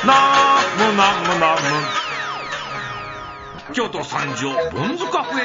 京都三条ボンズカフェ。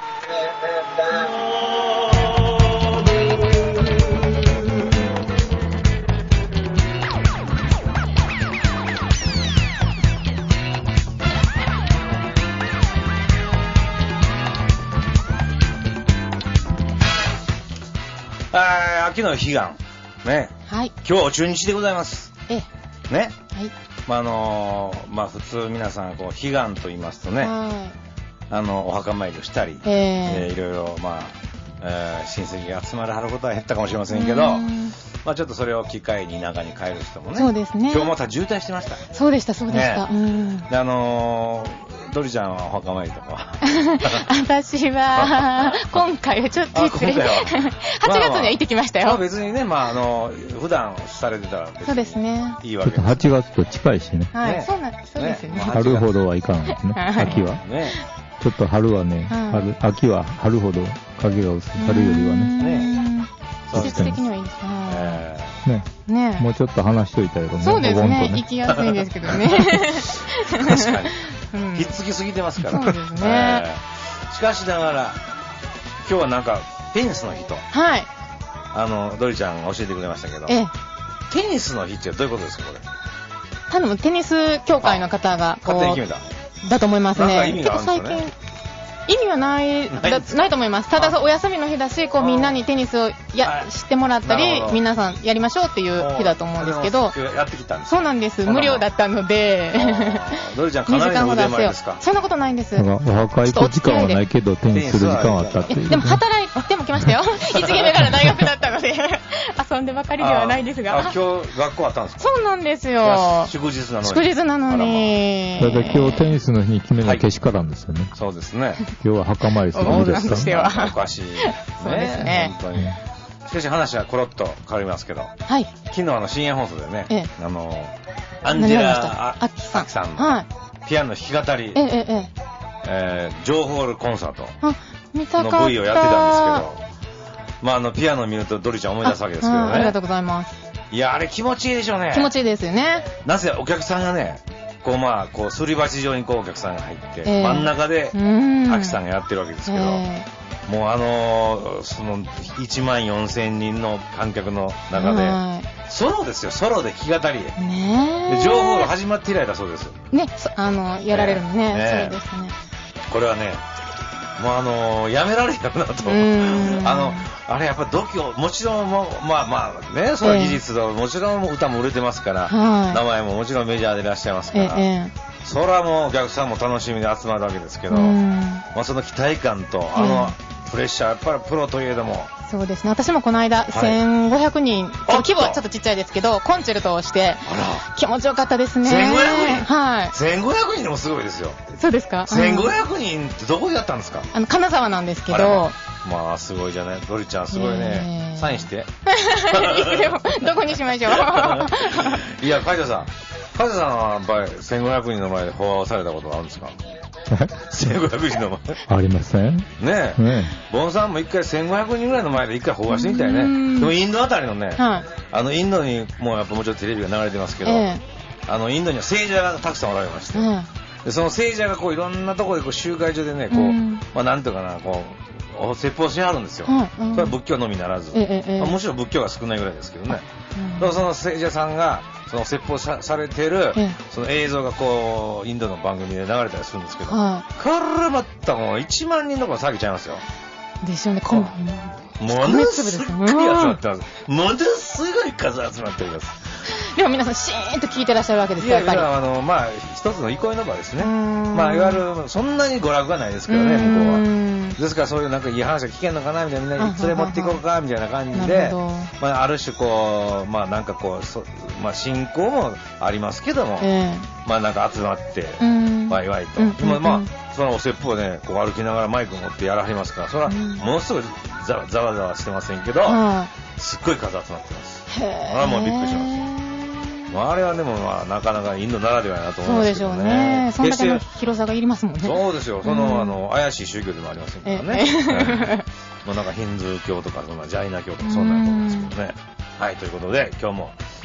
秋の彼岸ね、はい、今日は中日でございます。ね、はい、普通皆さんこう彼岸と言いますとね、お墓参りをしたり、いろいろ親戚が集まるはることは減ったかもしれませんけど、ちょっとそれを機会に田舎に帰る人もね。そうですね。今日また渋滞してました。そうでした。ね、でドリちゃんはお墓参りとかは私は今回はちょっと失礼。8月には行ってきましたよ。別にね、普段されてたら別にそうですね。いいわけです。 8月と近いしね。 はい、そうですね。春ほどはいかんですね。秋は。ね。ちょっと春はね、秋は春ほど影が薄い。春よりはね。 季節的にはいいですね。もうちょっと話しといたけどね。 そうですね。行きやすいんですけどね。確かに。ひっつきすぎてますから。そうですね。しかしながら今日はなんかテニスの日と。はい。ドリちゃんが教えてくれましたけど。テニスの日ってどういうことですかこれ。多分テニス協会の方が勝手に決めた。だと思いますね。なんか意味があるんですよね。最近意味はないと思います。ただお休みの日だし、こうみんなにテニスを知ってもらったり、皆さんやりましょうっていう日だと思うんですけど。やってきたんです。そうなんです。無料だったので。ドリちゃんかなりの腕前ですか。そんなことないんです。 お墓行く時間はないけどテニスする時間はあったっていう。 でも働いても来ましたよ。1限目から大学だったので遊んでばかりではないですが。今日学校あったんですか。そうなんですよ。祝日なのに。祝日なのに。 だって今日テニスの日に決めなけしからんですよね。 そうですね。 今日は墓参りするんですか。 おかしい。そうですね。本当に。しかし話はコロッと変わりますけど、はい、昨日深夜放送でね、アンジェラ・アキさんのピアノ弾き語り、ジョーホールコンサートの V をやってたんですけど、ピアノを見るとドリちゃん思い出すわけですけどね。ありがとうございます。いや、あれ気持ちいいでしょうね。気持ちいいですよね。なぜお客さんがね、こうすり鉢状にお客さんが入って、真ん中でアキさんがやってるわけですけど、もうその1万4000人の観客の中でソロですよ。ソロで弾き語りで情報が始まって以来だそうですね。やられるのね。そうですね。これはね、もうやめられへんなと。あれやっぱ度胸、もちろんね、その技術ともちろん歌も売れてますから、名前ももちろんメジャーでいらっしゃいますから、それはもうお客さんも楽しみで集まるわけですけど、その期待感とプレッシャー、やっぱりプロといえども。そうですね。私もこの間、1500人、規模はちょっとちっちゃいですけど、コンチェルトをして、気持ちよかったですね。1500人はい。1500人でもすごいですよ。そうですか。1500人ってどこでやったんですか。金沢なんですけど。すごいじゃない。ドリちゃんすごいね。サインして。いつでも、どこにしましょう。いや、梶田さんはやっぱり1500人の前で法話をされたことがあるんですか。1500人の前ありませんねえ。ボンさんも一回1500人ぐらいの前で一回法話してみたいね。でもインドあたりのね、インドにもうやっぱもちろんテレビが流れてますけど、インドには聖者がたくさんおられまして、でその聖者がいろんなところで集会所でね、なんていうかな、説法しはるんですよ。それは仏教のみならず、むしろ仏教が少ないぐらいですけどね。その聖者さんがその説法されてるその映像がインドの番組で流れたりするんですけど、これまたもう1万人とか下げちゃいますよ。でしょうね。ものすごい集まってます。ものすごい数集まっております。でも皆さんシーンと聞いてらっしゃるわけですよ。やっぱり一つの憩いの場ですね。いわゆるそんなに娯楽がないですけどね、向こうは。ですからそういうなんかいい話が聞けんのかなみたいな、みんなに連れ持っていこうかみたいな感じで、ある種なんか信仰もありますけども、なんか集まってワイワイと。そのお説法をね、歩きながらマイクを持ってやらはりますから、それはものすごいざわざわしてませんけど、すっごい数集まってます。あれはもうびっくりします。あれはでもなかなかインドならではだと思いますけどね。そうでしょうね。そんだけの広さがいりますもんね。そうですよ。怪しい宗教でもありませんからね。なんかヒンズー教とかジャイナ教とかそんなことですけどね。はい、ということで今日も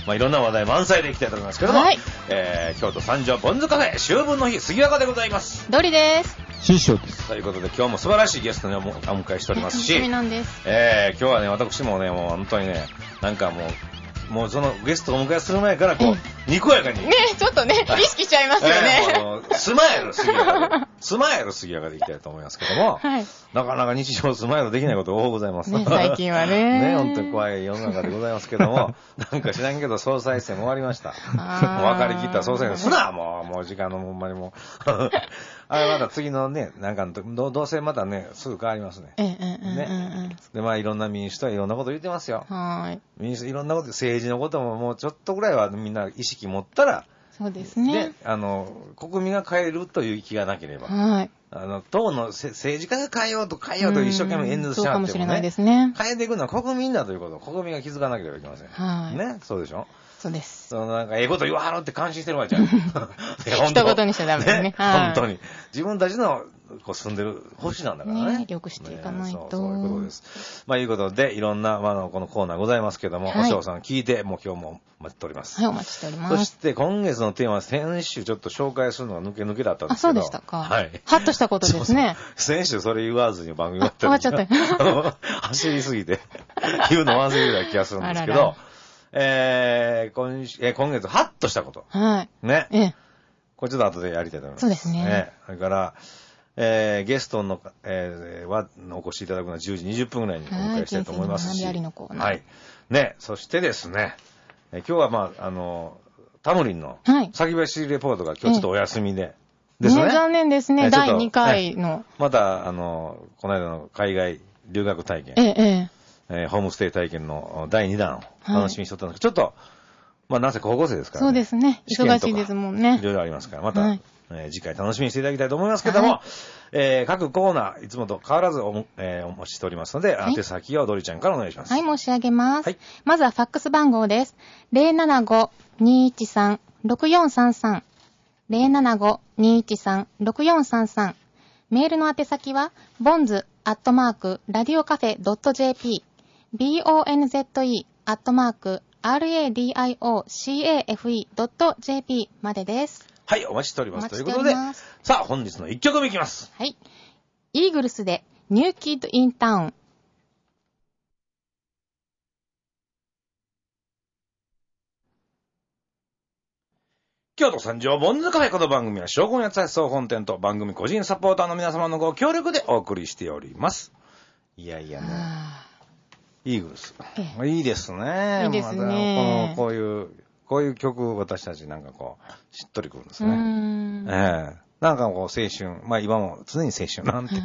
いろんな話題満載でいきたいと思いますけども、京都三条ボンズカフェ秋分の日杉若でございます。 ドリです。 師匠です。 ということで今日も素晴らしいゲストにお迎えしておりますし、 楽しみなんです。 今日はね、私もね、もう本当にね、なんかもうそのゲストをお迎えする前からこう、にこやかに。 ね、ちょっとね、意識しちゃいますよね。 スマイル杉若でいきたいと思いますけども、なかなか日常スマイルできないこと多ございます。 ね、最近はね。 ね、本当に怖い世の中でございますけども、なんか知らんけど総裁選も終わりました。もう分かりきった総裁選すな、もう時間のほんまにもう。あれまた次のね、なんかどうせまたね、すぐ変わりますね。ね。で、いろんな民主党はいろんなこと言ってますよ。民主党いろんなこと、政治のことももうちょっとぐらいはみんな意識持ったら、 そうですね。 で、国民が変えるという気がなければ、党の政治家が変えようと一生懸命演説しちゃってもね、変えていくのは国民だということを国民が気づかなければいけません。ね、そうでしょ。 そうです。 なんか、こと言わはろって感心してるわけじゃん。 一言にしちゃダメですね。 本当に。自分たちの住んでる星なんだからね。 よくしていかないと。 そういうことです。いうことで、いろんな、このコーナーございますけども、おしょうさん聞いて、もう今日も待っております。 はい、お待ちしております。 そして、今月のテーマは、先週ちょっと紹介するのが抜けだったんですけど。 そうでしたか。 はい。 ハッとしたことですね。 先週それ言わずに番組終わっちゃった。 走りすぎて、言うの忘れるような気がするんですけど、今月、ハッとしたこと。 はい。 ね。これちょっと後でやりたいと思います。 そうですね。 それから、ゲストの、は、お越しいただくのは10時20分ぐらいにお迎えしたいと思いますし。はい。ね、そしてですね、今日はタムリンの先走りレポートが今日ちょっとお休みで。ですね。 残念ですね、第2回の。 また、この間の海外留学体験。ホームステイ体験の第2弾を楽しみにしとったんですけど、ちょっと、なぜ高校生ですからね。 そうですね。忙しいですもんね。 いろいろありますから、また、次回楽しみにしていただきたいと思いますけども、各コーナー、いつもと変わらずお持ちしておりますので、宛先をドリちゃんからお願いします。 はい、申し上げます。まずはファックス番号です。075-213-6433。075-213-6433。メールの宛先は、bonz@radiocafe.jp bonze@radiocafe.jp までです。 はい、お待ちしております。ということで、さあ、本日の1曲目いきます。 はい。イーグルスで、ニューキッドインタウン。 京都三条ボンズカフェ。この番組は商工やつや総本店と番組個人サポーターの皆様のご協力でお送りしております。いやいやね。イーグルス。いいですね。 いいですね。 こういう曲私たちなんかしっとりくるんですね。なんか青春。今も常に青春なんて。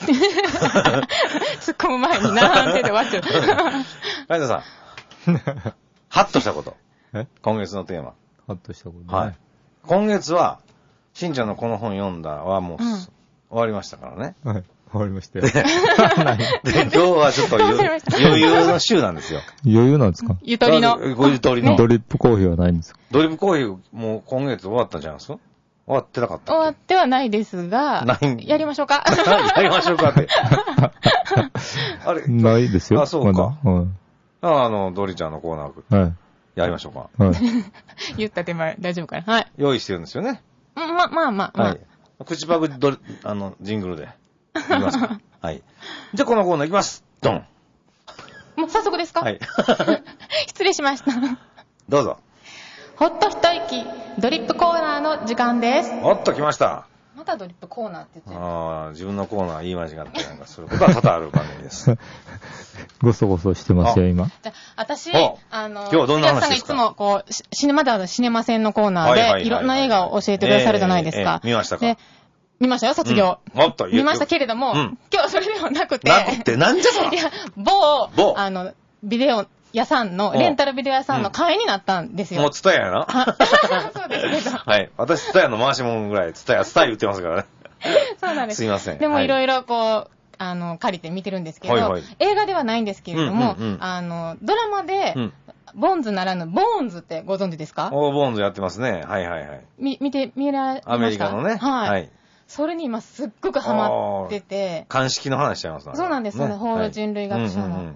突っ込む前になんてで終わっちゃう。 カイトさん。ハッとしたこと。今月のテーマ。 ハッとしたことね。 はい。今月は、しんちゃんのこの本読んだはもう、終わりましたからね。 はい。終わりましたよ。 で、今日はちょっと余裕の週なんですよ。 余裕なんですか？ ゆとりの。 ごゆとりの。 ドリップコーヒーはないんですか？ ドリップコーヒーもう今月終わったんじゃないですか？終わってなかった。 終わってはないですが、やりましょうか。 やりましょうかって。 あれないですよ。 あ、そうか。ドリちゃんのコーナー。はい。やりましょうか。 はい。 言った手前、大丈夫かな？はい。 用意してるんですよね。 まあ。 はい。口パクジングルで。いきますか。はい。じゃあこのコーナーいきます。ドン。 もう早速ですか？ はい。 失礼しました。 どうぞ。 ほっと一息、ドリップコーナーの時間です。 おっと来ました。 またドリップコーナーって言っちゃう。自分のコーナー言い間違ってなんかすることは多々ある番組です。 ごそごそしてますよ、今。 じゃ私、 今日はどんな話ですか？ さんがいつもシネマ戦のコーナーで、いろんな映画を教えてくださるじゃないですか。 見ましたか？ 見ましたよ、卒業。 もっと見ましたけれども、今日はそれではなくて。 なんじゃそら。 いや、ビデオ屋さんの、レンタルビデオ屋さんの会員になったんですよ。 もうツタヤやな。 そうですけど。 はい。私、ツタヤの回し物ぐらい、ツタヤ言ってますからね。 そうなんです。 すいません。 でもいろいろ借りて見てるんですけど、映画ではないんですけれども、ドラマで、ボンズならぬ、ボーンズってご存知ですか？ ボーンズやってますね。はいはいはい。 見られました？ アメリカのね。 はい。それに今すっごくハマってて。 鑑識の話しちゃいますね。 そうなんです。ホール人類学者の。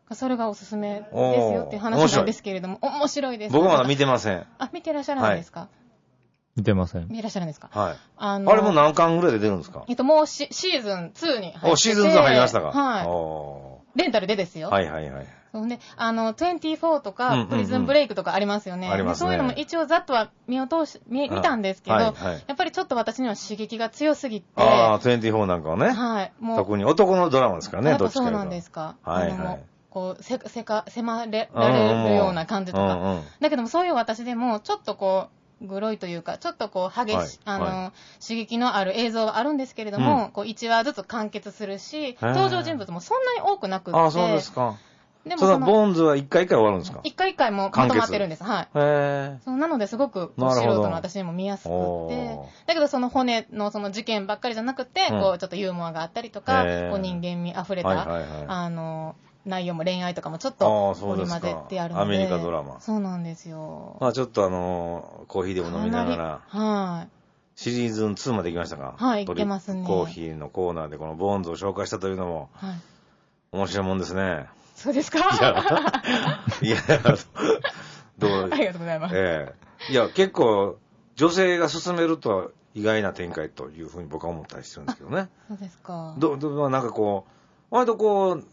それがおすすめですよっていう話なんですけれども、面白いです。 僕まだ見てません。 見てらっしゃらないですか？ 見てません。 見てらっしゃるんですか？ はい。あれも何巻ぐらいで出るんですか？ もうシーズン2に入ってて。 シーズン2入りましたか？ はい。レンタルでですよ。 はいはいはい。 そんで、24とか、プリズンブレイクとかありますよね。ありますね。そういうのも一応ざっとは見たんですけど、やっぱりちょっと私には刺激が強すぎて。 24なんかはね。はい。特に男のドラマですからね、どっちかというと。 そうなんですか。 はいはい。 こう、迫られるような感じとか。だけども、そういう私でも、ちょっとこう、グロいというか、ちょっとこう、激しい、刺激のある映像はあるんですけれども、こう、1話ずつ完結するし、登場人物もそんなに多くなくって。 そうですか。でもそのボーンズは一回一回終わるんですか？ 一回一回もまとまってるんです。はい。そうなので、すごく素人の私にも見やすくて、だけどその骨のその事件ばっかりじゃなくて、こう、ちょっとユーモアがあったりとか、こう人間味あふれた、内容も恋愛とかもちょっと織り交ぜてあるので。 アメリカドラマ。 そうなんですよ。 ちょっとコーヒーでも飲みながら。 はい。 シリーズン2まで行きましたか？ はい、行ってますね。 コーヒーのコーナーでこのボーンズを紹介したというのも、面白いもんですね。 そうですか？ いや、どうありがとうございます。 いや、結構、女性が進めるとは意外な展開というふうに僕は思ったりしてるんですけどね。 そうですか。 なんかこう、割とこう、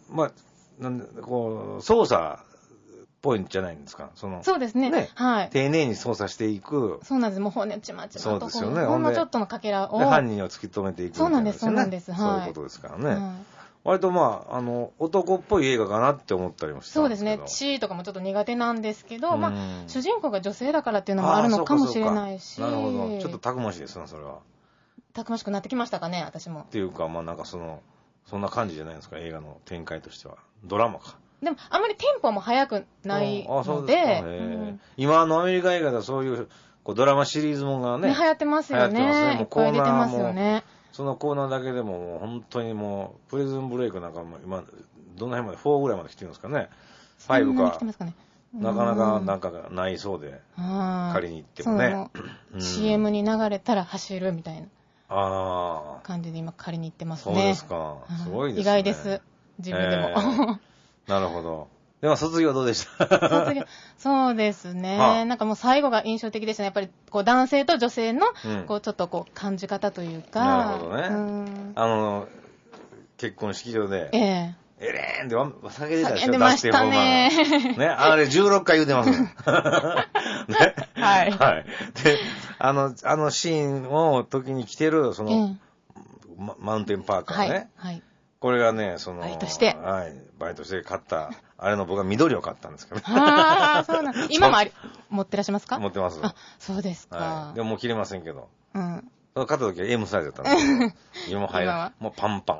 操作っぽいんじゃないんですか。 そうですね。はい。 丁寧に操作していく。 そうなんです。もう骨ちまちまと。 そうですよね。 ほんのちょっとのかけらを。 犯人を突き止めていく。 そうなんです、そうなんです。 そういうことですからね。割と男っぽい映画かなって思ったりもしてそうですね。血とかもちょっと苦手なんですけど、主人公が女性だからっていうのもあるのかもしれないし。 なるほど。ちょっとたくましいですね、それは。 たくましくなってきましたかね、私も。 っていうか、なんかそんな感じじゃないですか、映画の展開としては。ドラマか。 でも、あまりテンポも速くないので。 今アメリカ映画ではそういう、ドラマシリーズもがね。 流行ってますよね。いっぱい出てますよね。 そのコーナーだけでももう本当にもう、プリズンブレイクなんかも今、どの辺まで4ぐらいまで来てるんですかね。5か。なかなかなんかないそうで、借りに行ってもね。 CM に流れたら走るみたいな感じで今借りに行ってますね。 そうですか。すごいですね。 意外です。自分でも。 なるほど。でも卒業どうでした？ 卒業、そうですね。なんかもう最後が印象的でしたね。やっぱりこう男性と女性のこうちょっとこう感じ方というか。 なるほどね。結婚式場で。エレーンって叫んでたでしょ？ 叫んでましたね。 ね、あれ16回言うてますね。 はい。 はい。で、シーンを時に着てる、マウンテンパーカーね。はい。これがね、 バイトして。 はい。バイトして買った、あれの僕は緑を買ったんですけどね。 そうなんです。今も持ってらっしゃいますか？ 持ってます。 そうですか。 でももう着れませんけど。買った時は M サイズだったんですけど、今も入らない。もうパンパン。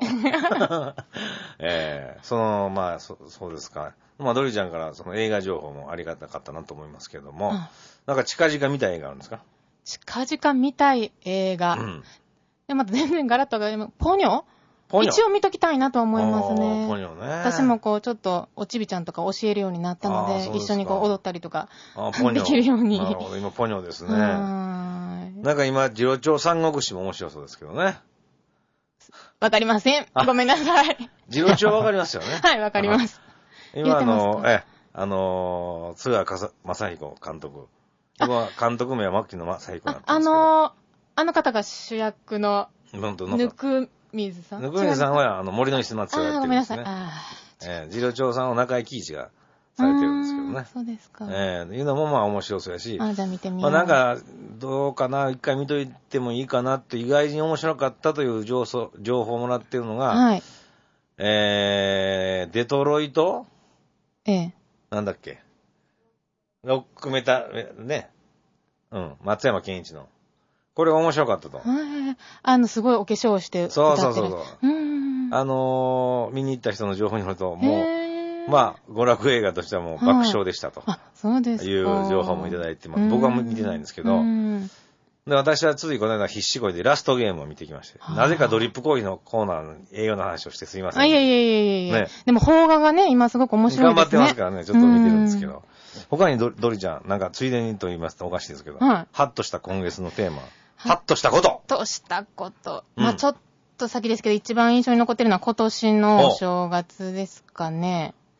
そうですか。ドリちゃんからその映画情報もありがたかったなと思いますけども、なんか近々見たい映画あるんですか？ 近々見たい映画。で、また全然ガラッとポニョ一応見ときたいなと思いますね。 ポニョね。 私もこう、ちょっと、おちびちゃんとか教えるようになったので、一緒にこう、踊ったりとか、できるように。 なるほど、今ポニョですね。なんか今、次郎長三国志も面白そうですけどね。 わかりません。ごめんなさい。 次郎長わかりますよね。 はい、わかります。 今津川雅彦監督。今、監督名は牧野正彦なんですけど。 あの方が主役の、ぬく水さんは、森の石松がやってるんですね。 ごめんなさい。 次郎長さんを中井貴一がされてるんですけどね。 そうですか。 いうのも面白そうやし。 じゃあ見てみよう。 なんか、どうかな、一回見といてもいいかなって意外に面白かったという情報をもらってるのが、デトロイトなんだっけ。ロックメタ、ね。松山健一の。これが面白かったと。 すごいお化粧をして歌ってる。そう。見に行った人の情報によると、もう、娯楽映画としてはもう爆笑でしたと。 そうですか。 いう情報もいただいて、僕は見てないんですけど、で、私はついこの間必死こいでラストゲームを見てきまして、なぜかドリップコーヒーのコーナーの映画の話をしてすいません。 いや。でも邦画がね、今すごく面白いですね。 頑張ってますからね、ちょっと見てるんですけど。他にドリちゃん、なんかついでにと言いますとおかしいですけど、ハッとした今月のテーマ。ハッとしたこと。 ちょっと先ですけど、一番印象に残ってるのは今年のお正月ですかね。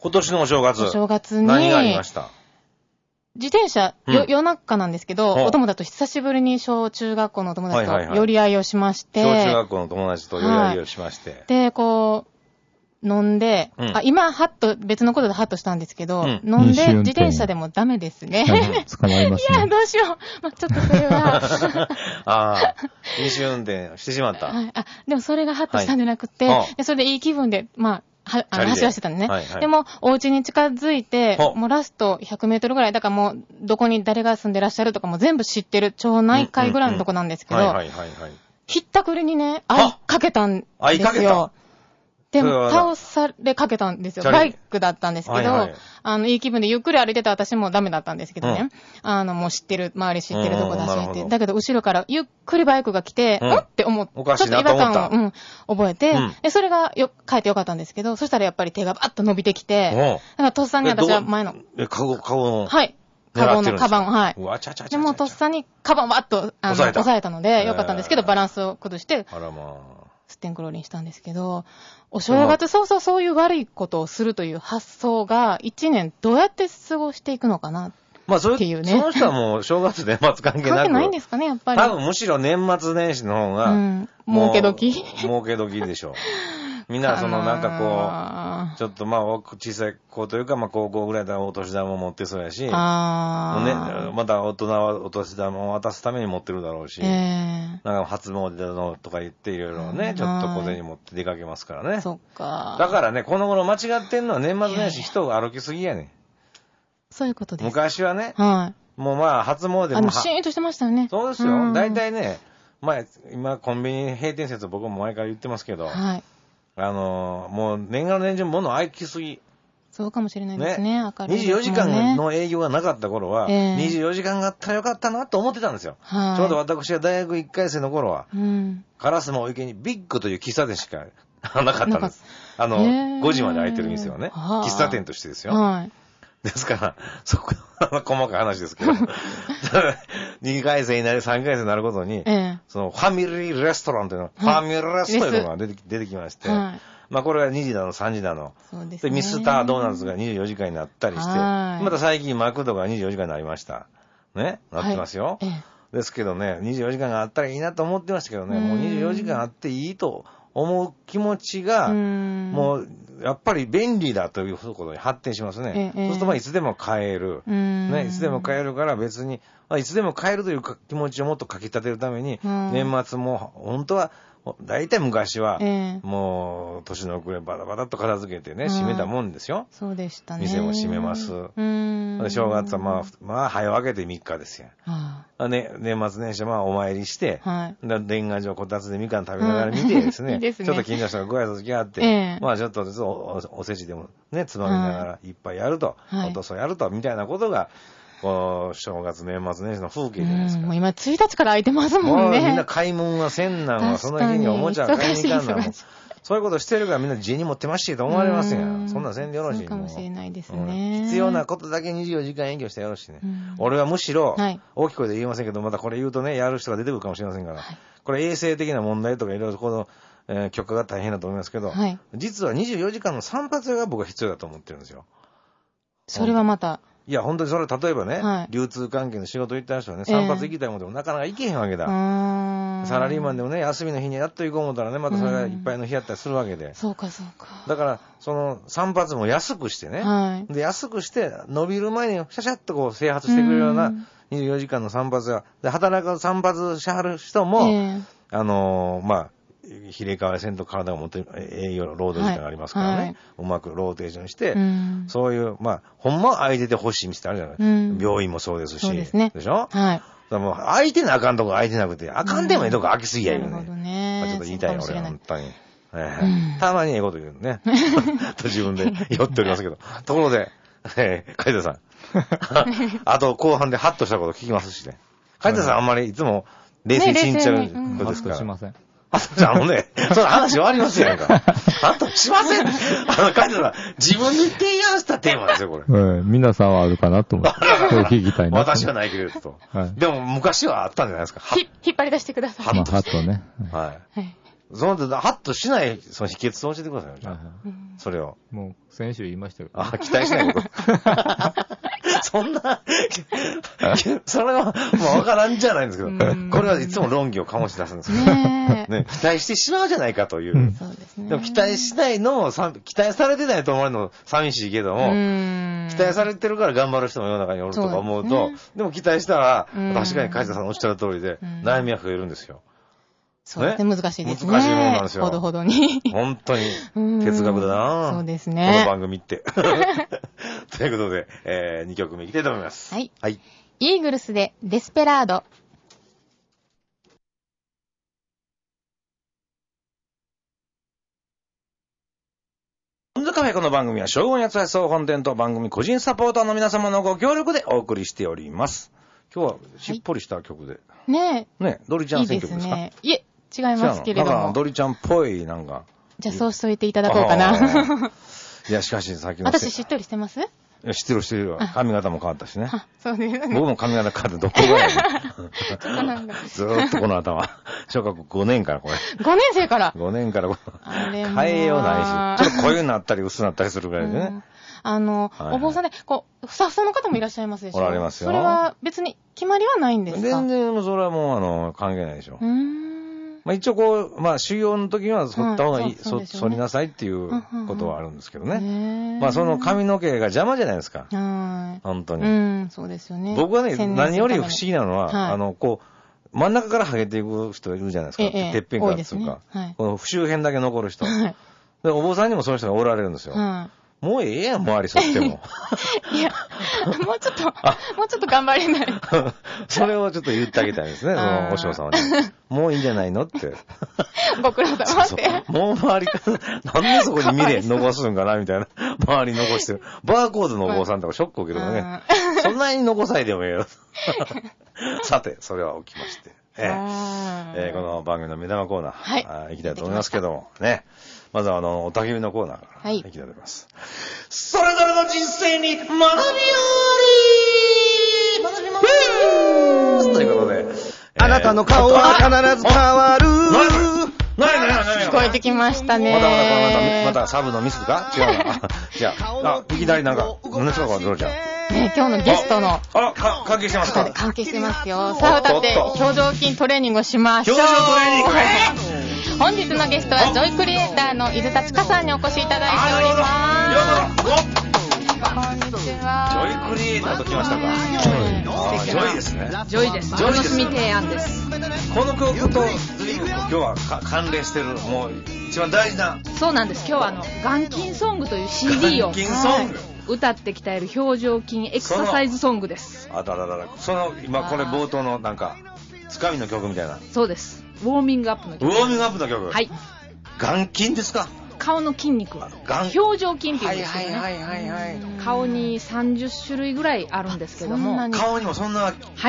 今年のお正月。 お正月に。 何がありました？ 自転車、夜中なんですけど、お友達と久しぶりに小中学校のお友達と寄り合いをしまして。 小中学校の友達と寄り合いをしまして。 で、こう、飲んで、今、別のことでハッとしたんですけど、飲んで自転車でもダメですね。 捕まりますね。 いや、どうしよう。ちょっとそれは。 飲酒運転してしまった。 でもそれがハッとしたんじゃなくて、それでいい気分で、走らせてたんでね。でも、お家に近づいて、もうラスト100メートルぐらい、だからもう、どこに誰が住んでらっしゃるとかも全部知ってる町内会ぐらいのとこなんですけど、ひったくりにね、かけたんですよ。でも、倒されかけたんですよ。バイクだったんですけど、いい気分でゆっくり歩いてた私もダメだったんですけどね。もう周り知ってるとこだしって。だけど、後ろからゆっくりバイクが来て、って思って、ちょっと違和感を覚えて、それが帰ってよかったんですけど、そしたらやっぱり手がバッと伸びてきて、だからとっさに私は前の。 顔の。 はい。カバンを、はい。でもとっさにカバンバッと押さえたので、よかったんですけど、バランスを崩して、ステンクローリンしたんですけど、お正月そういう悪いことをするという発想が一年どうやって過ごしていくのかなっていうね。 その人はもう正月年末関係なく。 関係ないんですかね、やっぱり。 多分むしろ年末年始の方が、 儲け時でしょう。みんななんかこう、ちょっと小さい子というか高校ぐらいだったらお年玉を持ってそうやし、また大人はお年玉を渡すために持ってるだろうし、なんか初詣だのとか言っていろいろね、ちょっと小銭持って出かけますからね。 そっか。 だからね、この頃間違ってんのは年末年始人が歩きすぎやねん。 そういうことです。 昔はね、もう初詣も。 シーンとしてましたよね。 そうですよ。大体ね、今コンビニ閉店説僕も前から言ってますけど、もう年がら年中物空きすぎ。 そうかもしれないですね。明るいですね。24時間の営業がなかった頃は、24時間があったらよかったなと思ってたんですよ。ちょうど私が大学1回生の頃は、烏丸池にビッグという喫茶店しかなかったんです。5時まで空いてる店はね、喫茶店としてですよ。ですから、そこ細かい話ですけど、2回生になり3回生になることに、そのファミリーレストランというの、ファミレスというのが出てきまして、これが2時だの3時だの、でミスタードーナツが24時間になったりして、また最近マクドが24時間になりました。ね、なってますよ。ですけどね、24時間があったらいいなと思ってましたけどね、もう24時間あっていいと思う気持ちが、もう、やっぱり便利だということに発展しますね。そうするといつでも買える。ね、いつでも買えるから別に、いつでも買えるという気持ちをもっとかき立てるために、年末も本当は、大体昔は、もう、年の遅れバタバタと片付けてね、閉めたもんですよ。 そうでしたね。 店も閉めます。正月は早分けて3日ですよ。年末年始はお参りして、年賀状こたつでみかん食べながら見てですね、ちょっと近所の人がご挨拶来あって、ちょっとずつおせちでもね、つまみながらいっぱいやると、おとそやると、みたいなことが、正月年末年始の風景じゃないですか。 もう今1日から空いてますもんね。 みんな買い物はせんなんは、その日におもちゃ買いに行かんなんも。そういうことしてるからみんな地に持ってましいと思われますやん。そんなんせんでよろしい。 そうかもしれないですね。 必要なことだけ24時間営業してよろしいね。俺はむしろ、大きい声で言いませんけど、またこれ言うとね、やる人が出てくるかもしれませんから、これ衛生的な問題とかいろいろこの、許可が大変だと思いますけど、実は24時間の散髪が僕は必要だと思ってるんですよ。 それはまた。 いや、本当にそれ、例えばね、流通関係の仕事行った人はね、散髪行きたいもんでもなかなか行けへんわけだ。サラリーマンでもね、休みの日にやっと行こう思ったらね、またそれがいっぱいの日やったりするわけで。 そうか、そうか。 だから、その散髪も安くしてね、で、安くして、伸びる前にシャシャッとこう、整髪してくれるような24時間の散髪が、で、働く散髪しはる人も、入れ替わりせんと体が持ってる営業、労働時間がありますからね、うまくローテーションして、そういう、ほんま空いててほしい店ってあるじゃない。病院もそうですし。でしょ？はい。もう空いてなあかんとこ空いてなくて、あかんでもいいとこ空きすぎやよね。なるほどね。ちょっと言いたいよ、俺は、本当に。たまにええこと言うね。と自分で酔っておりますけど。ところで、梶田さん。あと後半でハッとしたこと聞きますしね。梶田さんあんまりいつも冷静に死んじゃうことですから。 しません。 その話終わりますやんか。あとしません。梶田さん、自分に提案したテーマですよ、これ。 皆さんはあるかなと思って。それ聞きたいな。 私はないけれどと。でも昔はあったんじゃないですか。 引っ張り出してください。 ハッとね。 はい。そのハッとしない、その秘訣を教えてくださいよ、じゃあ。 それを。 もう、先週言いましたけど。 あ、期待しないこと。そんな、それはもうわからんじゃないんですけど、これはいつも論議を醸し出すんですけど、ね、期待してしまうじゃないかという。そうですね。でも期待しないのを、期待されてないと思われるの寂しいけども、期待されてるから頑張る人も世の中におるとか思うと、でも期待したら、確かに梶田さんのおっしゃる通りで、悩みは増えるんですよ。 そうですね、難しいですね。 難しいものなんですよ。 ほどほどに。 本当に、哲学だなそうですね。 この番組って。ということで、2曲目いきたいと思います。 はい。はい。イーグルスでデスペラード。 ポン酢カフェこの番組は将軍八つ総本店と番組個人サポーターの皆様のご協力でお送りしております。今日はしっぽりした曲で。 ねえ。ねえ、ドリちゃん選曲ですか？ いえ、違いますけれども。 なんかドリちゃんっぽい、なんか。 じゃあそうしといていただこうかな。 いや、しかしさっきの。 私しっとりしてます？ いや、知ってるよ。髪型も変わったしね。 そうですね。 僕も髪型変わってどこがやねん。ずーっとこの頭。小学校5年からこれ。 5年生から ?5 年から変えようないし。ちょっと濃ゆなったり薄なったりするぐらいでね。 お坊さんで、ふさふさの方もいらっしゃいますでしょ？ おられますよ。 それは別に決まりはないんですか？ 全然、それはもう、関係ないでしょ。まあ一応修行の時には剃った方がいい、剃りなさいっていうことはあるんですけどね。まあその髪の毛が邪魔じゃないですか。本当に。 そうですよね。 僕はね、何より不思議なのは、真ん中から剥げていく人いるじゃないですか。てっぺんからっていうか。この周辺だけ残る人。で、お坊さんにもそういう人がおられるんですよ。もうええやん、周り剃っても。 いや、もうちょっと頑張れない。 それをちょっと言ってあげたいんですね、そのお嬢さんはね。もういいんじゃないのって。 ご苦労様って。 もう周りから、なんでそこに未練残すんかな、みたいな。周り残してる。バーコードのお坊さんとかショックを受けるからね。そんなに残さいでもええよ。さて、それは起きまして。この番組の目玉コーナー、行きたいと思いますけども、ね。まずはおたけびのコーナーから行きたいと思います。それぞれの人生に学びあり学びますということで、 あなたの顔は必ず変わる聞こえてきましたね。 またサブのミスか違うな。じゃあ、いきなりなんか、何ですかこれ、ドロちゃん。 ね、今日のゲストの。 関係してますか？ 関係してますよ。さあ、歌って表情筋トレーニングをしましょう。 表情トレーニング本日のゲストはジョイクリエイターの伊豆立香さんにお越しいただいております。こんにちは。 ジョイクリエイターと来ましたか？ジョイですね。 ジョイです。ジョイの住提案です。 この曲と随分今日は関連してる、もう一番大事な。 そうなんです。今日は元金ソングという CD を。 元金ソング。 歌って鍛える表情筋エクササイズソングです。 今これ冒頭のなんかつかみの曲みたいな。 そうです。ウォーミングアップの曲。 ウォーミングアップの曲。 はい。 眼筋ですか？ 顔の筋肉。表情筋っていうんですよね。顔に30種類ぐらいあるんですけども。 顔にもそんな。 はい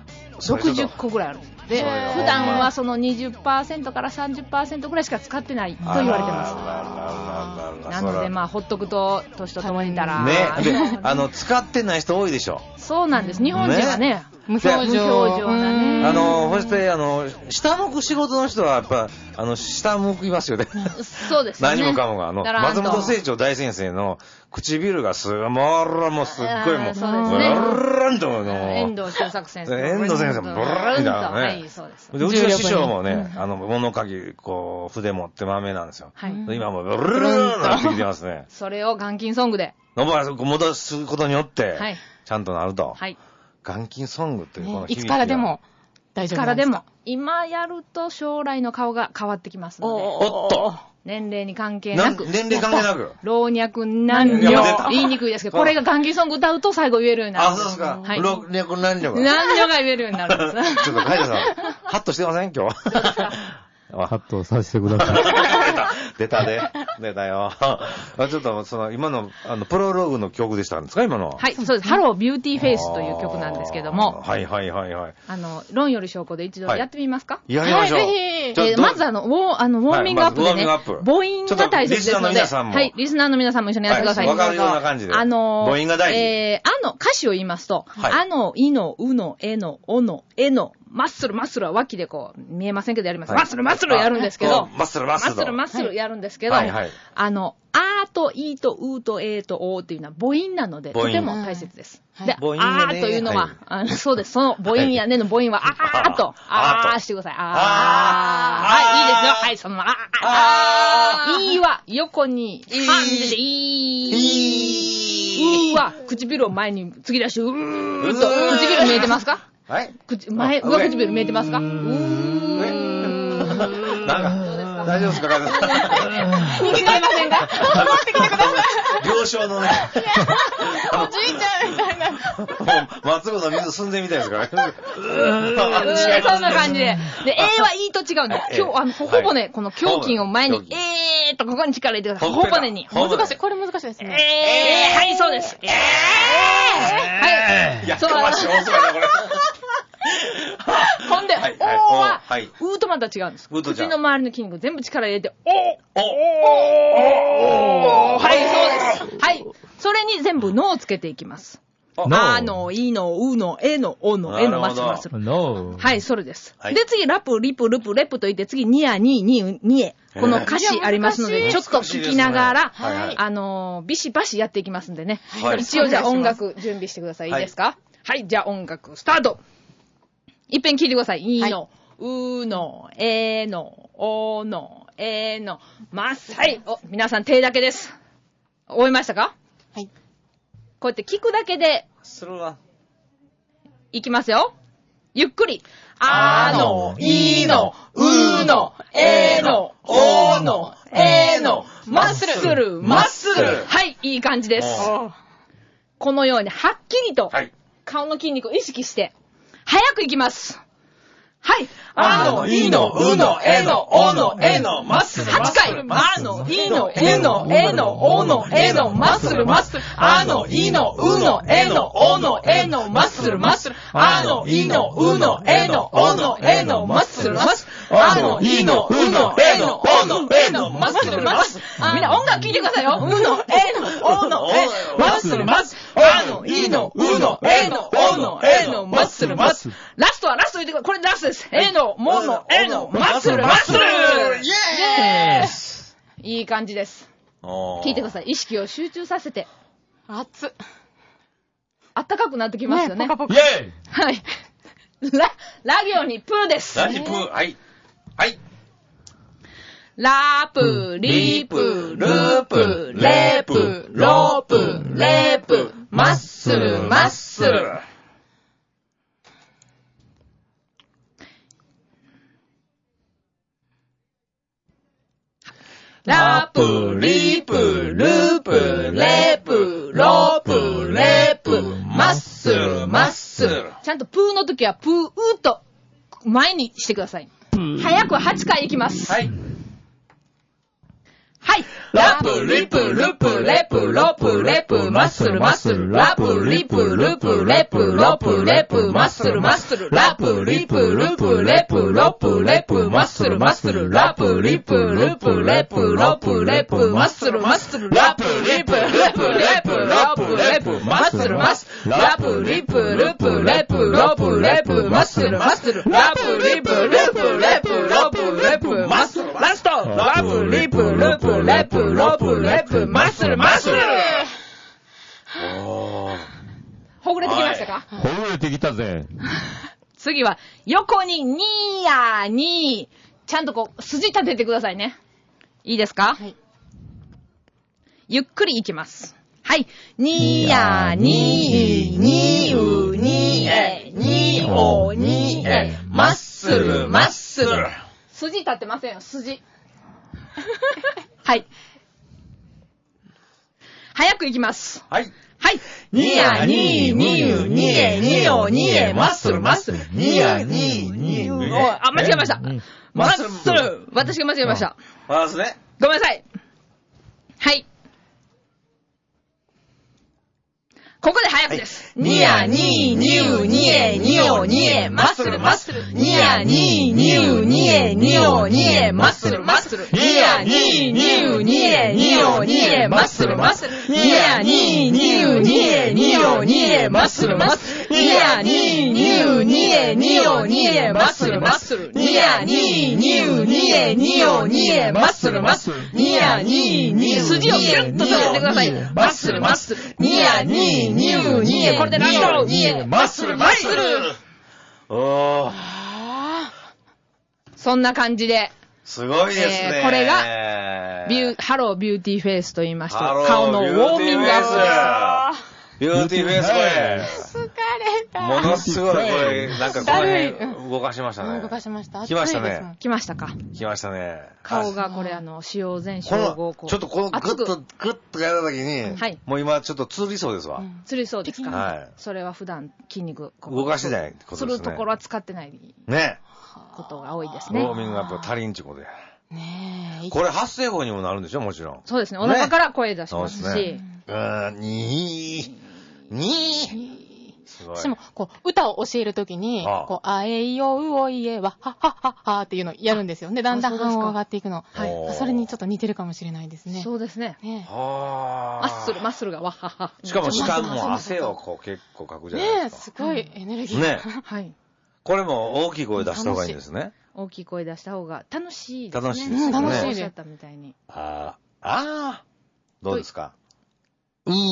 。60個ぐらいある。で、普段はその 20% から 30% ぐらいしか使ってないと言われてます。なのでほっとくと年とともにたら。 ね。で、使ってない人多いでしょ。 そうなんです。日本人はね。無表情なね。 そして、下向く仕事の人はやっぱ、下向きますよね。 そうですね。 何もかもが、松本清張大先生の唇がもうすっごいもう、 そうですね。遠藤周作先生。 遠藤先生もブルーンみたいなね。 はい、そうです。 うちの師匠もね、物書き、筆持って豆なんですよ。はい。今もブルーンなってきてますね。 それを元金ソングで。 戻すことによって、ちゃんとなると。 はい。 元金ソングっていうこのいつからでも大丈夫なんですか？いつからでも。 今やると将来の顔が変わってきますので。 おっと。 年齢に関係なく。 年齢関係なく。 老若男女。言いにくいですけど、これが元金ソング歌うと最後言えるようになる。 あ、そうですか。はい。老若男女が。 男女が言えるようになるんです。 ちょっとカイトさん、ハッとしてません今日。 ハッとさせてください。 出たよ。ちょっと、今の、プロローグの曲でしたんですか今のは。 はい、そうです。ハロービューティーフェイスという曲なんですけども。 はい。 論より証拠で一度やってみますか？ やりましょう。 まずウォーミングアップでね、母音が大切ですので、はい、リスナーの皆さんも一緒にやってください。 わかるような感じで。母音が大事。 歌詞を言いますと、いの、うの、えの、おの、えの、マッスルは脇で見えませんけどやります。マッスルやるんですけど、 マッスルやるんですけど、ああといとうとえとおっていうのは母音なので、とても大切です。で、あーというのは、そうです。その母音やねの母音は、あーと、あーしてください。はい、いいですよ。はい、そのまま、いは横に、はんでて、うは唇を前に突き出して、うーと、唇見えてますか？ はい。 上唇見えてますか？ 大丈夫ですか？ 見つかりませんか？戻ってきてください。了承のね。 おじいちゃんみたいな。もう、松本の水澄んでみたいですから。そんな感じで。で、A はいいと違うんで。今日、ほほ骨、この胸筋を前に、とここに力入れてください。ほほ骨に。 難しい。これ難しいですね。 はい、そうです。はい。 やかましい、遅いな、これ。 ほんで、おは、うとまた違うんです。口の周りの筋肉全部力入れて、はい、そうです。はい。それに全部のをつけていきます。あの、いの、うの、えの、おの、えの、マスル。はい、それです。で、次、ラプ、リプ、ルプ、レプと言って、次、ニア、ニー、ニエ。この歌詞ありますので、ちょっと聞きながら、ビシバシやっていきますんでね。一応じゃあ音楽準備してください。いいですか？はい、じゃあ音楽スタート。いっぺん聞いてください。いの、うの、えの、おの、えの、はい。皆さん手だけです。終えましたか？ はい。 こうやって聞くだけで、いきますよ。ゆっくり。あの、いの、うの、えの、おの、えの、マッスル、マッスル。はい、いい感じです。このようにはっきりと、顔の筋肉を意識して、早くいきます。はい。あの、いの、うの、えの、おの、えの、マッスル。8回。あの、いの、えの、えの、おの、えの、マッスル、マッスル。あの、いの、うの、えの、おの、えの、マッスル、マッスル。あの、いの、うの、えの、おの、えの、マッスル、マッスル。あの、いの、うの、えの、おの、えの、マッスル、マッスル。みんな音楽聴いてくださいよ。うの、えの、おの、えの、マッスル、マッスル。あの、いの、うの、えの、おの、えの、マッスル、マッスル。ラストはラスト言ってください。これラストです。えの、もの、えの、マッスル、マッスル。イエーイ！いい感じです。聞いてください。意識を集中させて。 熱っ。 あったかくなってきますよね。 イエーイ！ はい。ラ行にプーです。 ラにプー、はい。はい。 ラプ、リプ、ループ、レプ、ロープ、レプ、マッスル、マッスル。ラプ、リプ、ループ、レプ、ロープ、レプ、マッスル、マッスル。ちゃんとプーの時はプーと前にしてください。早く8回いきます。はい。はい。ラプ、リプ、ルプ、レプ、ロプ、レプ、マッスル、マッスル。ラプ、リプ、ルプ、レプ、ロプ、レプ、マッスル、マッスル。ラプ、リプ、ルプ、レプ、ロプ、レプ、マッスル、マッスル。ラプ、リプ、ルプ、レプ、ロプ、レプ、マッスル、マッスル。ラプ、リプ、ルプ、レプ、ロプ、レプ、マッスル、マッスル。ラプ、リプ、ルプ、レプ、ロプ、レプ、マッスル、マッスル。ラプ、リプ、ルプ、レプ、ロプ、レプ、マッスル。ラスト。ラプ、リプ、ルプ、レプ、ロプ、レプ、マッスル、マッスル。ほぐれてきましたか？ ほぐれてきたぜ。 次は、横にニーヤーニー。ちゃんとこう、筋立ててくださいね。いいですか？はい。ゆっくりいきます。はい。ニーヤーニー、ニーウ、ニーエ、ニーオ、ニーエ、マッスル、マッスル。筋立ってませんよ、筋。はい。早くいきます。 はい。 はい。ニヤ、ニー、ニー、ニエ、ニオ、ニエ、マッスル、マッスル。ニヤ、ニー、ニー。あ、間違えました。マッスル。私が間違えました。 マッスルね。 ごめんなさい。はい。ここで早くです。ニヤ、ニー、ニウ、ニエ、ニオ、ニエ、マッスル、マッスル。ニヤ、ニー、ニウ、ニエ、ニオ、ニエ、マッスル、マッスル。ニヤ、ニー、ニウ、ニエ、ニオ、ニエ、マッスル、マッスル。ニヤ、ニー、ニウ、ニエ、ニオ、ニエ、マッスル、マッスル。ニヤ、ニー、ニウ、ニエ、ニオ、ニエ、マッスル、マッスル。ニヤ、ニー、ニウ、ニエ、 ニヨニエマッスルマッスルニヤニーニュー筋をキュッと下げてください。マッスルマッスルニヤニーニューニエこれでラストニエマッスルマッスルおーそんな感じで。 すごいですね。 これが、ハロービューティーフェイスと言いまして、顔のウォーミングアップです。 ビューティーフェイスこれ。 疲れた。 ものすごいこれ、なんかこの辺動かしましたね。 動かしました。 来ましたね。来ましたか。 来ましたね。 顔がこれ使用前照合ちょっとこのグッとやった時に、はい、もう今ちょっとつりそうですわ。 つりそうですか。 はい。 それは普段筋肉動かしてないことですね。 するところは使ってない。 ね。 ことが多いですね。 ウォーミングアップ足りんちゅうことや。ねえ。これ発声法にもなるんでしょもちろん。 そうですね。お腹から声出しますし。 私も、歌を教えるときに、あえいようおいえわ、ははははっていうのをやるんですよ。で、だんだん半音上がっていくの。はい。それにちょっと似てるかもしれないですね。 そうですね。マッスルがわはは。 しかも汗を結構かくじゃないですか。 ねすごいエネルギー。ね。 はい。 これも大きい声出した方がいいんですね。 大きい声出した方が楽しいですね。 楽しいですね。 楽しいおっしゃったみたいに。 どうですかおー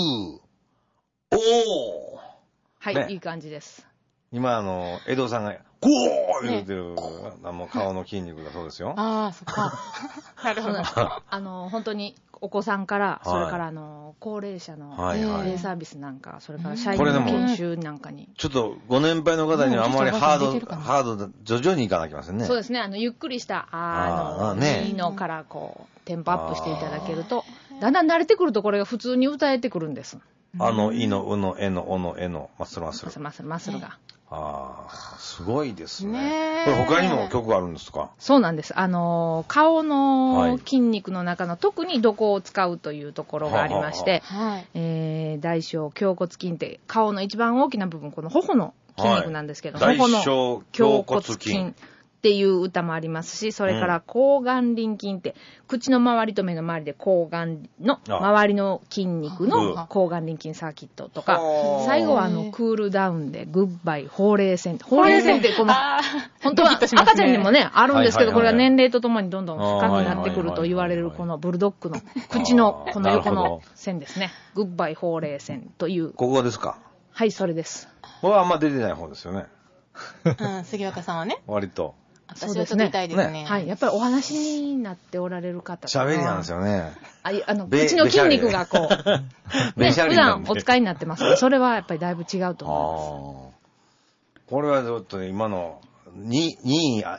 はい、いい感じです。 今江戸さんが、ゴー言うてる、顔の筋肉だそうですよ。 ああ、そっか。なるほど。 本当にお子さんから、それから高齢者のデイサービスなんか、それから社員の研修なんかに。 ちょっとご年配の方にはあんまりハード、徐々にいかなきゃいけませんね。 そうですね。ゆっくりした、いいのからテンポアップしていただけると、だんだん慣れてくるとこれが普通に歌えてくるんです。 いの、うの、えの、おの、えの、マッスル。 マッスルが。 すごいですね。これ他にも曲があるんですか？ そうなんです。顔の筋肉の中の特にどこを使うというところがありまして、大小胸骨筋って顔の一番大きな部分、この頬の筋肉なんですけど、 大頬の小胸骨筋。っていう歌もありますし、それから睾丸輪筋って、口の周りと目の周りで睾丸の周りの筋肉の睾丸輪筋サーキットとか、最後はクールダウンでグッバイほうれい線。ほうれい線って本当は赤ちゃんにもね、あるんですけど、これが年齢とともにどんどん深くなってくると言われるこのブルドッグの口のこの横の線ですね。グッバイほうれい線という。 ここですか？ はい、それです。 これはあんま出てない方ですよね。 杉岡さんはね。 割と。 私はちょっと痛いですね。 はい。やっぱりお話になっておられる方。 喋りなんですよね。 口の筋肉が普段お使いになってますけど、それはやっぱりだいぶ違うと思います。 これはちょっとね、今の、ニヤ、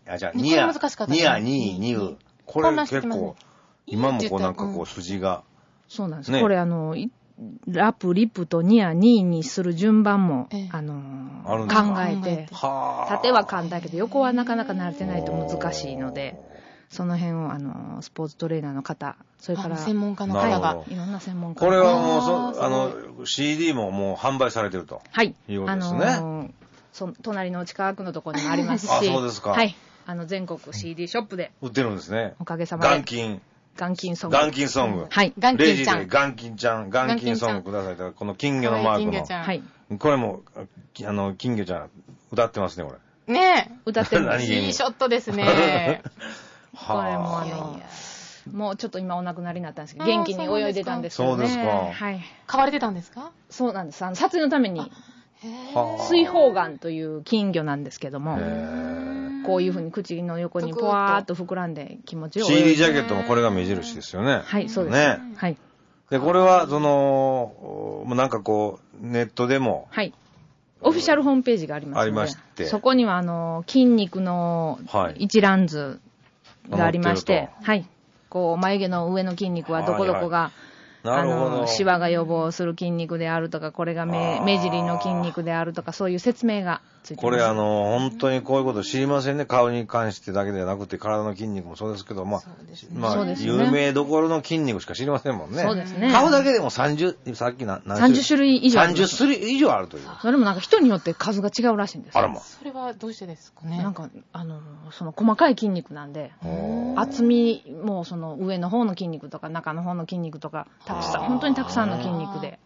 これ結構、今もなんか筋が。 そうなんです。これラプ、リプとニア、ニーにする順番も、考えて、縦は簡単だけど、横はなかなか慣れてないと難しいので、その辺を、スポーツトレーナーの方、それから、 専門家の方が、 いろんな専門家これはもう、CD ももう販売されてると。 はい。 いうことですね。 隣の近くのところにもありますし、 そうですか。 はい。全国 CD ショップで。 売ってるんですね。 おかげさまで。 元金ソング。 はい。 レジで元金ちゃん、元金ソングください。この金魚のマークの。はい。これも、金魚ちゃん、歌ってますね、これ。 ねえ。 歌ってます。 いいショットですね。 これももうちょっと今お亡くなりになったんですけど、元気に泳いでたんですけどね。 そうですか。 はい。買われてたんですか？ そうなんです。撮影のために、水泡眼という金魚なんですけども、こういうふうに口の横にポワーっと膨らんで気持ちよい。 CD ジャケットもこれが目印ですよね。 はい、そうです。ね。はい。 で、これは、なんかネットでも。 はい。オフィシャルホームページがありますので。ありまして。そこには、筋肉の一覧図がありまして、はい。眉毛の上の筋肉はどこどこが、シワが予防する筋肉であるとか、これが目尻の筋肉であるとか、そういう説明がついてます。 これ本当にこういうこと知りませんね。顔に関してだけではなくて、体の筋肉もそうですけど、有名どころの筋肉しか知りませんもんね。 そうですね。 顔だけでもさっき 30種類以上。 30種類以上あるという。 それもなんか人によって数が違うらしいんですよ。 あらま。 それはどうしてですかね。 なんか、その細かい筋肉なんで、厚みもその上の方の筋肉とか中の方の筋肉とか、本当にたくさんの筋肉で。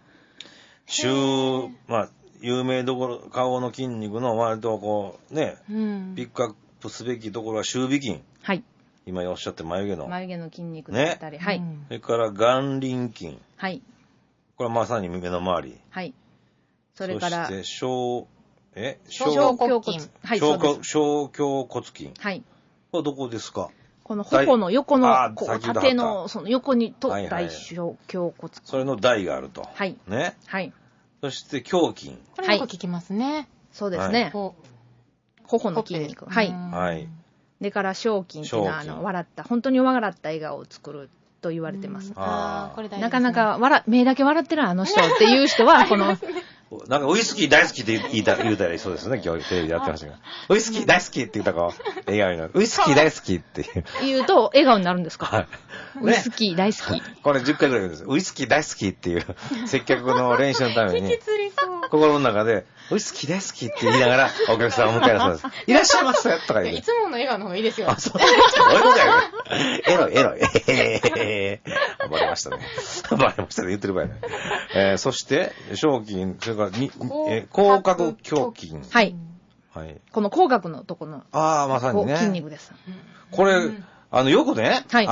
有名どころ、顔の筋肉の割とピックアップすべきところは周尾筋。 はい。 今おっしゃって眉毛の筋肉だったり、はい。 それから眼輪筋。 はい。 これはまさに目の周り。 はい。それから、 そして小胸筋。 はい、 小胸骨筋。 はい。 これどこですか？ この頬の横の、縦の、その横にと大小胸骨筋。 それの台があると。 はい。 ね。 はい。 そして胸筋。 これよく聞きますね。 そうですね。頬の筋肉。はい。 はい。 でから小筋っていうのは、笑った、本当に笑った笑顔を作ると言われてます。 これ大事ですね。 なかなか目だけ笑ってるあの人っていう人は、この、 なんかウイスキー大好きって言うたらそうですね。今日テレビでやってましたけど。ウイスキー大好きって言ったか、笑顔になる。ウイスキー大好きって言うと笑顔になるんですか？ はい。 ウイスキー大好き。 これ10回ぐらい言うんです。ウイスキー大好きっていう接客の練習のために、心の中で、ウイスキー大好きって言いながらお客さんを迎えなさいです。いらっしゃいませとか言って。 いつもの笑顔の方がいいですよ。 あ、そういうことやね。エロい。バレましたね。言ってる場合ね。そして、小筋、それから口角胸筋。 はい。はい。この口角のとこの。 まさにね。 筋肉です。 これ、よくね、はい。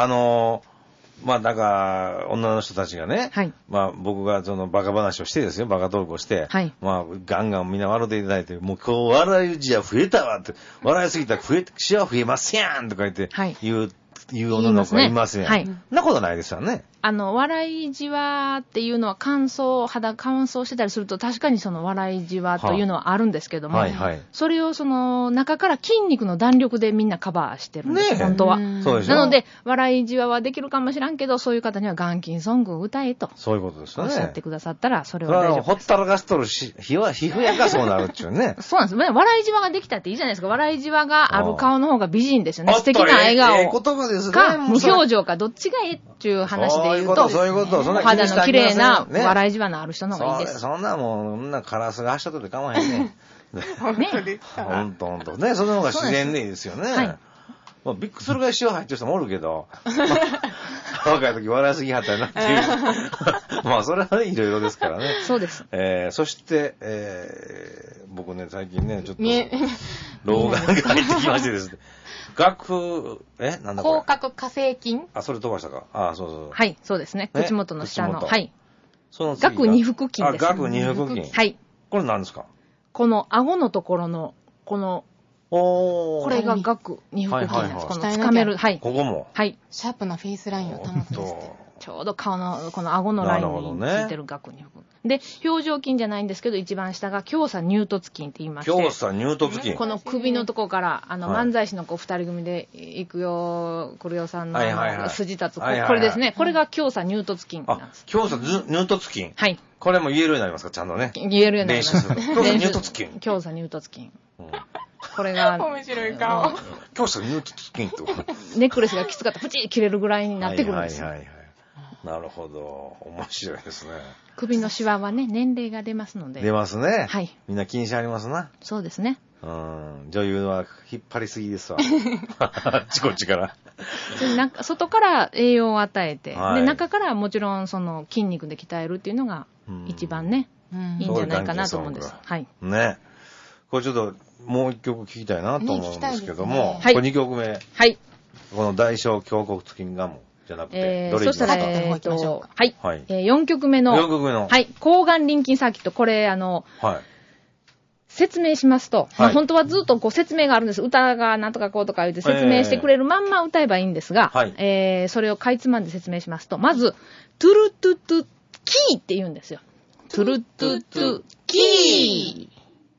なんか、女の人たちがね、はい。僕がそのバカ話をしてですよ、バカトークをして、はい。ガンガンみんな笑っていただいて、もう今日笑いじゃ増えたわって、笑いすぎたらシワ増えますやんとか言って、はい。言う女の子がいますやん。はい。そんなことないですよね。 笑いじわっていうのは肌乾燥してたりすると確かにその笑いじわというのはあるんですけども、はいはい、それをその中から筋肉の弾力でみんなカバーしてるんです、本当は。そうでしょ。なので、笑いじわはできるかもしらんけど、そういう方には元金ソングを歌えと。 そういうことですよね。 おっしゃってくださったら、それは大丈夫です。 ほったらかしとる皮膚やからそうなるっちゅうね。 そうなんです。笑いじわができたっていいじゃないですか。笑いじわがある顔の方が美人ですよね。素敵な笑顔か、無表情か、どっちがええっていう話で言うと、 そういうこと。 肌の綺麗な笑いじわのある人の方がいいです。 そんなもん、カラスが走っとってかまへんね。ほんと。ね、その方が自然でいいですよね。はい。びっくりするぐらい塩入ってる人もおるけど、若い時笑いすぎはったよなっていう。それはね、いろいろですからね。 そうです。 そして、僕ね、最近ね、ちょっと、老眼が入ってきましてですね。なんだこれ。 口角下声筋？ それ飛ばしたか。そう。 はい、そうですね。口元の下の。はい。顎二腹筋です。 顎二腹筋。 はい。 これ何ですか？ この顎のところの、これが顎二腹筋です。この掴める。はい。 ここも。 はい。 シャープなフェイスラインを保つんです。 ちょうど顔の、この顎のラインについてる顎二腹筋。で、表情筋じゃないんですけど、一番下が胸鎖乳突筋って言いまして。 胸鎖乳突筋。 この首のとこから、漫才師の二人組で、行くよ、来るよさんの筋立つ。これですね。これが胸鎖乳突筋なんです。 胸鎖乳突筋。 はい。 これも言えるようになりますか、ちゃんとね。 言えるようになります。 胸鎖乳突筋。 胸鎖乳突筋。これが。 面白い顔。 胸鎖乳突筋って。 ネックレスがきつかったらプチッ切れるぐらいになってくるんですよ。 なるほど。面白いですね。 首のシワはね、年齢が出ますので。 出ますね。 はい。 みんな気にしてありますな。 そうですね。 女優は引っ張りすぎですわ。あっちこっちから。 外から栄養を与えて、で、中からはもちろんその筋肉で鍛えるっていうのが一番ね、いいんじゃないかなと思うんです。はい。 ね。これちょっともう一曲聞きたいなと思うんですけども、これ2曲目。はい。この大小胸骨筋ガム。じゃなくて、 そしたら、はい。4曲目の、はい。抗がん臨筋サーキット。これ、説明しますと、本当はずっと説明があるんです。歌がなんとかこうとか言って説明してくれるまんま歌えばいいんですが、それをかいつまんで説明しますと、まず、トゥルトゥトゥキーって言うんですよ。トゥルトゥトゥキ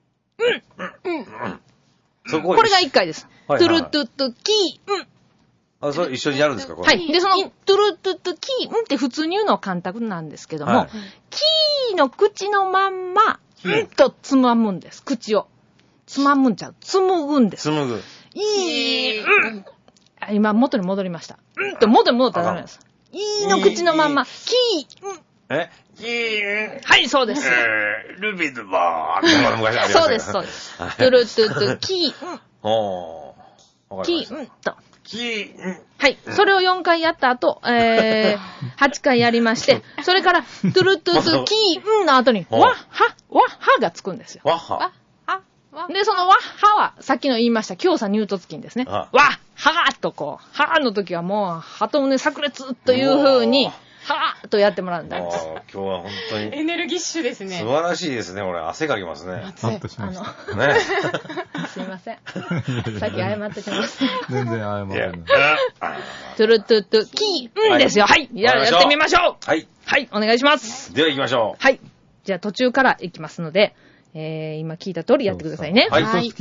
ー。これが1回です。トゥルトゥトゥキー。 それ一緒にやるんですかこれ。 はい。で、その、トゥルトゥトゥキーって普通に言うのは簡単なんですけども、キーの口のまんま、とつまむんです。口を。つまむんちゃう。紡ぐんです。 紡ぐ。 今、元に戻りました。元に戻ったらダメです。の口のまんま、キー。はい、そうです。 ルビドバー昔ありました。 そうです、そうです。トゥルトゥトゥキー。キー、と。はい。それを4回やった後、8回やりまして、それから、トゥルトゥトゥキーの後に、ワッハがつくんですよ。 ワッハで、そのわっはは、さっきの言いました、強さ乳突筋ですね。わっはーっとこう、はーの時はもう、鳩胸炸裂という風に、はーっとやってもらうんだ。 今日は本当に。 エネルギッシュですね。 素晴らしいですね、俺。汗かきますね。 ハッとしました。 ね。 すいません。さっき謝ってきます。 全然謝らない。 トゥルトゥトゥキー、ですよ。はい。やってみましょう。 はい。 はい、お願いします。 では行きましょう。はい。じゃあ途中から行きますので、今聞いた通りやってくださいね。 はい。 はい。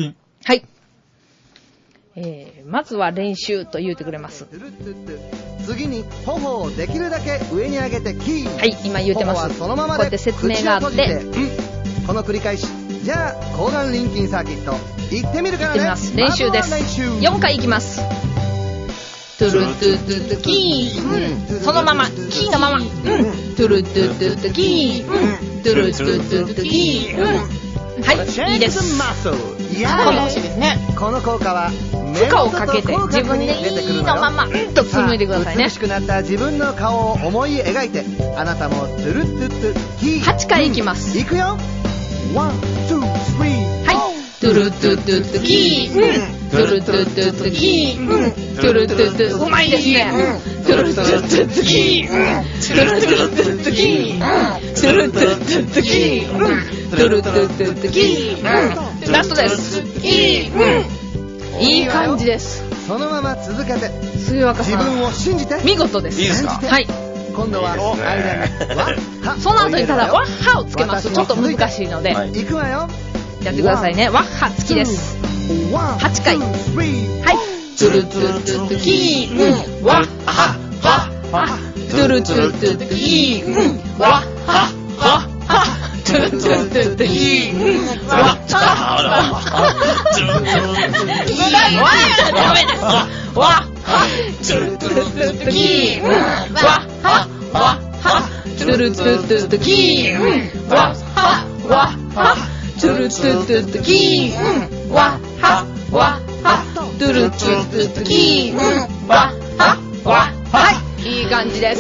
まずは練習と言うてくれます。 次に頬をできるだけ上に上げてキー。 はい、今言うてます。 そのままでこうやって説明があって、 この繰り返し。じゃあ抗がんリンキンサーキット行ってみるからね。 行ってみます。練習です。4回行きます。トゥルトゥトゥトゥキー、そのままキーのまま、トゥルトゥトゥトゥキー、トゥルトゥトゥトゥキー。はい、いいです。 この足ですね。 この効果は負荷をかけて自分でいいのままと紡いでくださいね。 美しくなった自分の顔を思い描いて、あなたもトゥルトゥトゥキー。 8回いきます。 いくよ。1、2、3。 はい。トゥルトゥトゥトゥキー、トゥルトゥトゥトゥキー、トゥルトゥトゥ、うまいですね。トゥルトゥトゥトゥキー、トゥルトゥトゥトゥキー、トゥルトゥトゥトゥキー、トゥルトゥトゥトゥキー。ラストです。いい感じです。 そのまま続けて。 杉若さん、 自分を信じて。 見事です。 いいですか？ はい。 今度は間にワッハ。 その後にただワッハをつけますとちょっと難しいので。 いくわよ。 やってくださいね。ワッハ付きです。8回。はい。トゥルトゥトゥトゥキー、ワッハワッハ。トゥルトゥトゥトゥキー、ワッハワッハ。トゥルトゥトゥトゥキー、ワッハワッハ。トゥルトゥトゥトゥキー、ダメです。ワッハ。トゥルトゥトゥトゥキー、ワッハワッハ。トゥルトゥトゥトゥキー、ワッハワッハ。トゥルトゥトゥトゥキー、ワッハワッハ。トゥルトゥトゥトゥキー、ワッハワッハ。いい感じです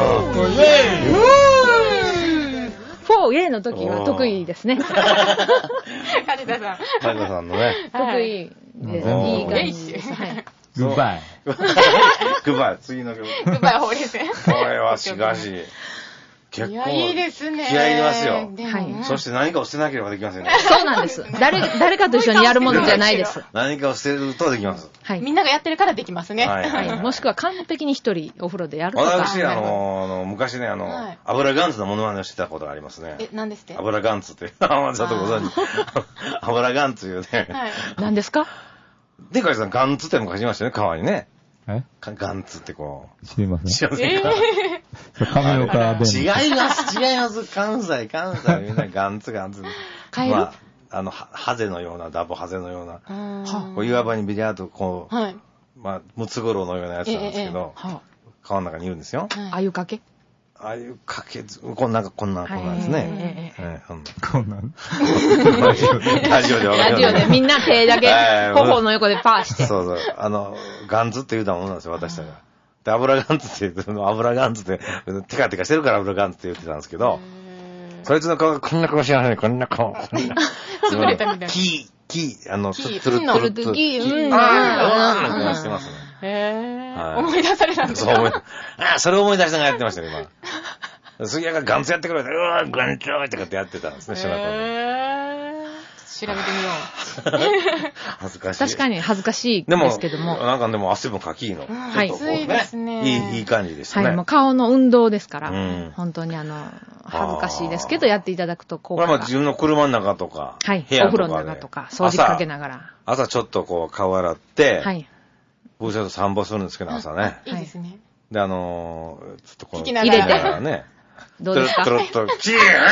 。4A の時は得意ですね。 梶田さん。 梶田さんのね。 得意でいい感じです。 グッバイ。 グッバイ。次の曲。 グッバイほうれい線。 これはしかし。結構いいですね。 気合い入りますよ。 はい。 そして何かを捨てなければできませんね。 そうなんです。誰かと一緒にやるものじゃないです。 何かを捨てるとできます。 はい。みんながやってるからできますね。 はい。もしくは完璧に一人お風呂でやるとか。 私、昔ね、油ガンツのモノマネをしてたことがありますね。 何ですって？ 油ガンツって。ちょっとご存知。油ガンツいうね。 はい。何ですか？ でかいさん、ガンツって昔いましたよね、川にね。ガンツってこう。 知りません。 知りませんか？ 亀岡弁。 違います。関西。みんなガンツ。まあ、ハゼのような、ダボハゼのような、岩場にビリヤードこう、まあ、ムツゴロウのようなやつなんですけど、川の中にいるんですよ。 あゆかけこんなんですね。 こんなん。 ラジオで分かります。 ラジオでみんな手だけ、頬の横でパーして。 そう。ガンツって言うたものなんですよ、私たちが。で、油ガンツって言うと、油ガンツって、テカテカしてるから油ガンツって言ってたんですけど、そいつの顔がこんな顔しながらこんな顔。 潰れたみたいな。 キー、トゥトゥルトゥキー、 してますね。 思い出されたんですか？ そうそれを思い出しながらやってましたね、今。杉谷がガンツやってくれて、ガンツってやってたんですね、小学校で。 調べてみよう。 恥ずかしい。 確かに恥ずかしいですけども。 でも汗もかきいの。 はい。 暑いですね。 いい感じでしたね。 はい、もう顔の運動ですから、本当に恥ずかしいですけど、やっていただくと効果が。 これは自分の車の中とか、 はい、お風呂の中とか、掃除かけながら。 朝ちょっとこう顔洗って、 はい。 僕ちょっと散歩するんですけど、朝ね。 いいですね。 で、ちょっとこう、 入れてね。 どうですか？ トロッと、キー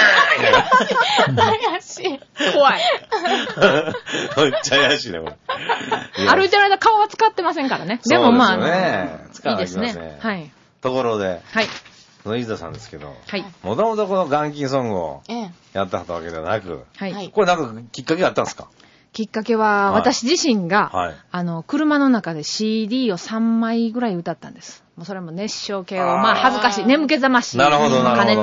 怪しい。 怖い。 めっちゃ怪しいね、これ。 歩いてる間顔は使ってませんからね。でもまあ、 いいですね。 はい。 ところで、 はい。 その飯田さんですけど、 はい。 もともとこの元金ソングをやったわけではなく、 はい。 これなんかきっかけがあったんですか？ きっかけは、私自身が、車の中で CD を3枚ぐらい歌ったんです。もうそれも熱唱系を、まあ恥ずかしい、眠気覚ましを兼ねて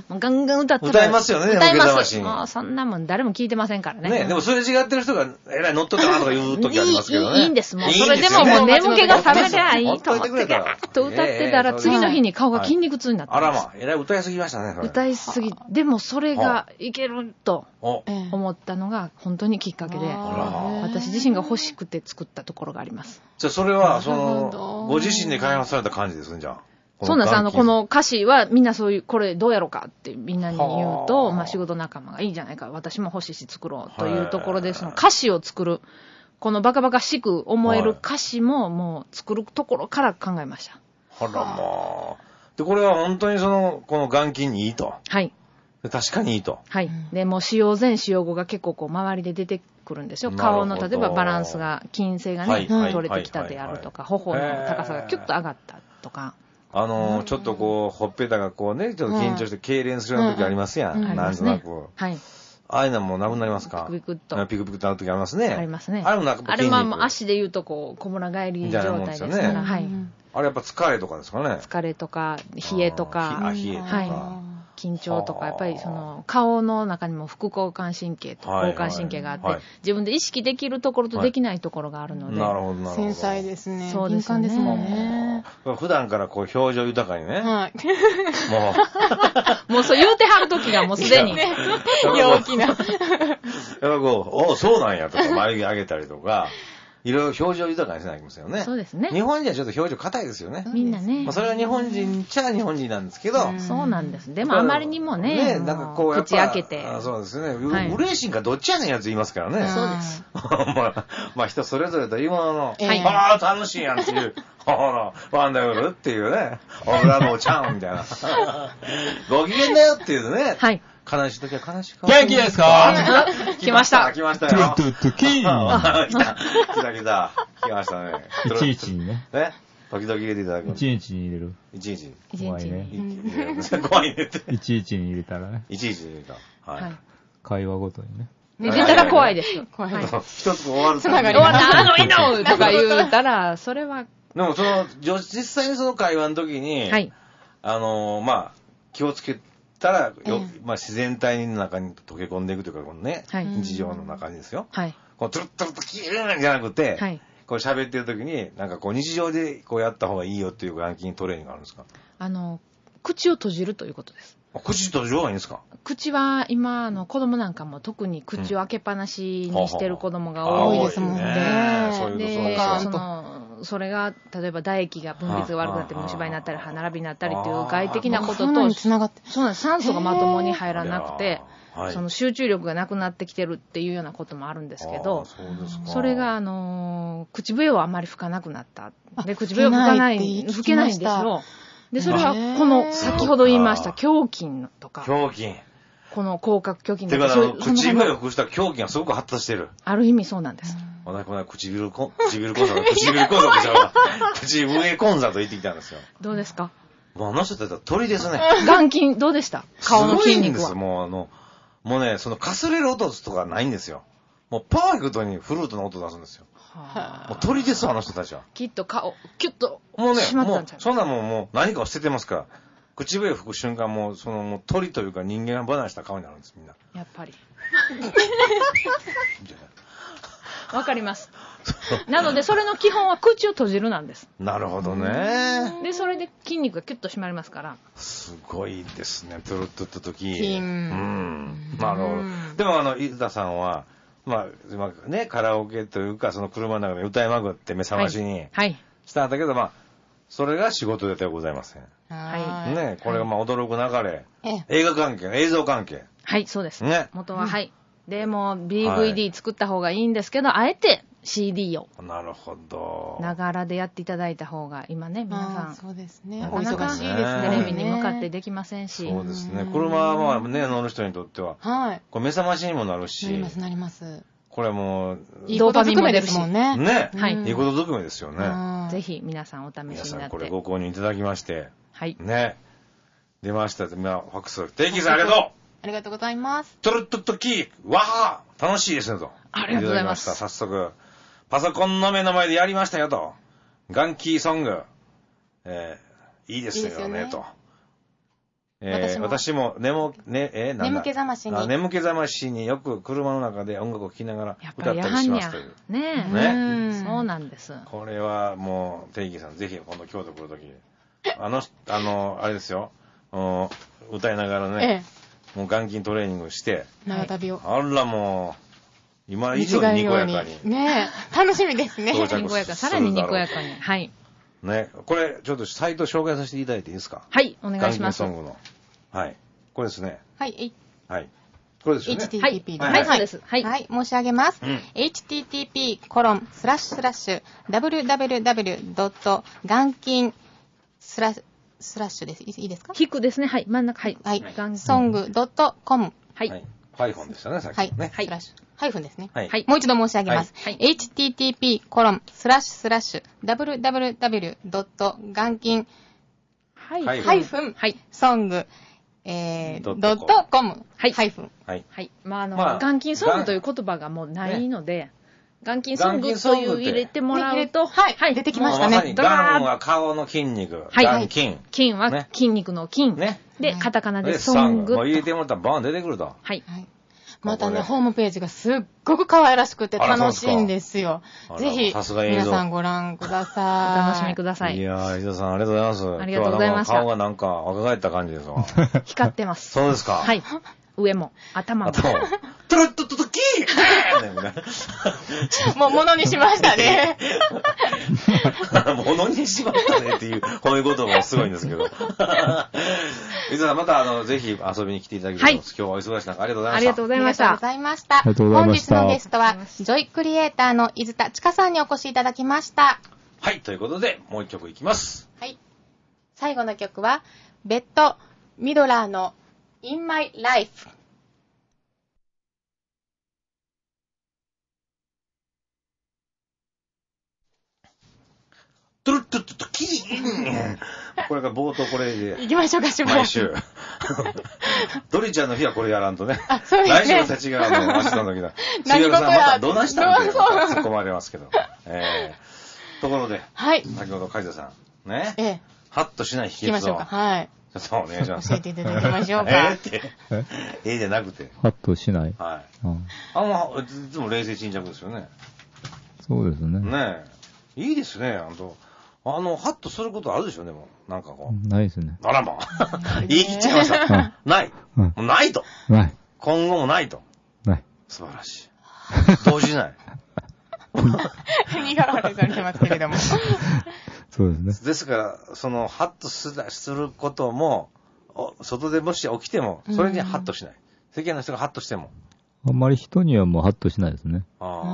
ガンガン歌って歌いますよね、 歌います。もうそんなもん誰も聞いてませんからね。 ね、でもそれ違ってる人が、えらい乗っとったなとか言う時ありますけどね。 いいんです、もう。それでももう眠気が覚めりゃいいと思って、ガーッと歌ってたら、次の日に顔が筋肉痛になってます。 あらま、えらい歌いすぎましたね、 歌いすぎ。でもそれがいけると思ったのが本当にきっかけで、私自身が欲しくて作ったところがあります。 じゃあそれは、ご自身で開発された感じですね、じゃあ。 そうなんです。この歌詞はみんなそういう、これどうやろうかってみんなに言うと、仕事仲間がいいじゃないか、私も欲しいし作ろうというところで、その歌詞を作る、このバカバカしく思える歌詞ももう作るところから考えました。 あらまあ。で、これは本当にこの眼筋にいいと。 はい。 確かにいいと。 はい。で、もう使用前使用後が結構周りで出てくるんですよ。顔の例えばバランスが、筋性がね、取れてきたであるとか、頬の高さがキュッと上がったとか。 ちょっとほっぺたがちょっと緊張して痙攣するような時ありますやん。なんとなく。はい。ああいうのもなくなりますか？ ピクピクっと。 ピクピクとなる時ありますね。 ありますね。 あれもなんかあれも足で言うと小村返り状態ですから。はい。 あれやっぱ疲れとかですかね？ 疲れとか、冷えとか。 冷えとか。 はい。緊張とか、やっぱり顔の中にも副交感神経と交感神経があって、自分で意識できるところとできないところがあるので。 なるほど、なるほど。 繊細ですね。 そうですね。 敏感ですもんね。 普段から表情豊かにね。 はい。 もうそう言うてはる時がもうすでに。 陽気な。やっぱそうなんやとか、眉毛上げたりとか。いろいろ表情豊かにしなきゃいけませんよね。 そうですね。 日本人はちょっと表情硬いですよね。 みんなね。 それは日本人っちゃ日本人なんですけど。 そうなんです。でもあまりにもね、なんか口開けて。 そうですね。嬉しいんかどっちやねんやつ言いますからね。 そうです。 まあ人それぞれというものの、ああ楽しいやんっていう、ワンダフルっていうね、オブラボーちゃんみたいな。ご機嫌だよっていうね。 はい。 悲しい時は悲しい顔。 元気ですか？ 来ました。 来ましたよ。 トゥトゥキーン。 来た。来ましたね。 いちいちにね。 時々入れていただく。 いちいちに入れる。 いちいち。 怖いね。 怖いねって。 いちいちに入れたらね。 いちいちに入れた。はい。 会話ごとにね。 入れたら怖いですよ。 怖い。 一つ終わる終わったいのとか言うたら、それは。 でも実際にその会話の時に、はい。気をつけたら、自然体の中に溶け込んでいくというか、このね、日常の中にですよ。はい。こう、トゥルットゥルッとキーンじゃなくて、はい。こう喋ってる時に、なんかこう日常でこうやった方がいいよっていう眼筋トレーニングがあるんですか？ 口を閉じるということです。 口閉じる方がいいんですか？ 口は今、子供なんかも特に口を開けっぱなしにしてる子供が多いですもんね。で、それが、例えば唾液が分泌が悪くなって虫歯になったり、歯並びになったりっていう外的なことと、そうなんです。酸素がまともに入らなくて、その集中力がなくなってきてるっていうようなこともあるんですけど、それが、口笛をあんまり吹かなくなった。で、口笛を吹けないんですよ。で、それは、先ほど言いました、胸筋とか。 胸筋。 この口角胸筋とか。てか、口笛を吹くしたら胸筋がすごく発達してる。 ある意味そうなんです。 この唇コンサート、口笛コンサート行ってきたんですよ。 どうですか？ もうあの人だったら鳥ですね。 眼筋どうでした？顔の筋肉は。 すごいんです。もうね、かすれる音とかないんですよ。もうパーフェクトにフルートの音出すんですよ。もう鳥です、あの人たちは。 きっと顔、キュッと締まったんちゃう？ そんなもう何かを捨ててますから。口笛を吹く瞬間もう鳥というか人間が離した顔になるんです、みんな。 やっぱり。わかります。なので、それの基本は口を閉じるなんです。 なるほどね。 で、それで筋肉がキュッと締まりますから。 すごいですね、トゥルッとった時。なるほど。でも、伊田さんは、ね、カラオケというか、車の中で歌いまくって目覚ましにしたんだけど、それが仕事ではございません。はい。ね、これが驚く流れ。映画関係、映像関係。 はい、そうです。ね。元は、はい。でも DVD 作った方がいいんですけど、あえて CD を。 なるほど。 ながらでやっていただいた方が、今ね、皆さん。 そうですね。 お忙しいですね。テレビに向かってできませんし。 そうですね。車はね、乗る人にとっては。はい。これ目覚ましにもなるし。 なります。 これもいいことずくめですもんね。 ね。はい。いいことずくめですよね。 ぜひ皆さんお試しになって。皆さんこれご購入いただきまして。 はい。 ね。出ました。ファックス。定期さんありがとう。 ありがとうございます。 トゥルットゥットキー、わー楽しいですねと。 ありがとうございます。 早速、パソコンの目の前でやりましたよと。ガンキーソング、いいですよねと。 私も眠気覚ましに。 眠気覚ましによく車の中で音楽を聴きながら歌ったりしますという。 ね。そうなんです。 これはもう、テイキーさん、ぜひ今度京都来るとき、あれですよ、歌いながらね、もう眼筋トレーニングして、 長旅を。 あらもう、今以上ににこやかに。 ね楽しみですね。 にこやか、さらににこやかに。はい。 ね、これ、ちょっとサイト紹介させていただいていいですか？ はい、お願いします。 ソングの。はい。これですね。 はい。 はい。これですよね。 http はい、そうです。 はい。申し上げます。http://www. 眼筋スラッシュです。いいですか？ 引くですね。はい。真ん中。はい。 song.com。 はい。 ハイフォンでしたね、さっきね。 はい。ハイフンですね。 はい。 もう一度申し上げます。http://www. 眼筋song.com。 はい。 ハイフン。 はい。まあ、眼筋ソングという言葉がもうないので、眼筋ソングという入れてもらうと、 はい。出てきましたね。 まさに眼は顔の筋肉。眼筋。 筋は筋肉の筋。で、カタカナでソング。 もう入れてもらったらバーン出てくると。 はい。 またね、ホームページがすっごく可愛らしくて楽しいんですよ。ぜひ、皆さんご覧ください。 お楽しみください。 いやー、伊藤さんありがとうございます。 ありがとうございました。 顔がなんか若返った感じですわ。 光ってます。 そうですか。 はい。上も、頭も。 トゥルットトトキーもう物にしましたね。 物にしましたねっていう褒め言葉もすごいんですけど。伊藤さんまたぜひ遊びに来ていただきたいと思います。今日はお忙しい中ありがとうございました。 ありがとうございました。 ありがとうございました。本日のゲストは、ジョイクリエイターの伊豆田千佳さんにお越しいただきました。 はい、ということで、もう一曲いきます。 はい。最後の曲は、ベッド・ミドラーの In My Life。 トゥルットゥットキーこれが冒頭これで。 行きましょうか、しばらく。 毎週。ドリちゃんの日はこれやらんとね。 そうですね。 来週は立ちが明日の時だ。杉浦さんまたどないしたんって突っ込まれますけど。ところで、 はい。 先ほど梶田さん、ね。ハッとしない秘訣を。 行きましょうか。はい。 ちょっとお願いします。 教えていただきましょうか。 じゃなくて。 ハッとしない。 はい。いつも冷静沈着ですよね。 そうですね。 ねえ。いいですね、ハッとすることあるでしょ、でも。なんかこう。 ないですね。 あらまあ。言い切っちゃいました。ない。ないと。 ない。 今後もないと。 ない。 素晴らしい。動じない。 苦笑いされてますけれども。 そうですね。 ですから、ハッとすることも、外でもし起きても、それにハッとしない。世間の人がハッとしても。 あんまり人にはもうハッとしないですね。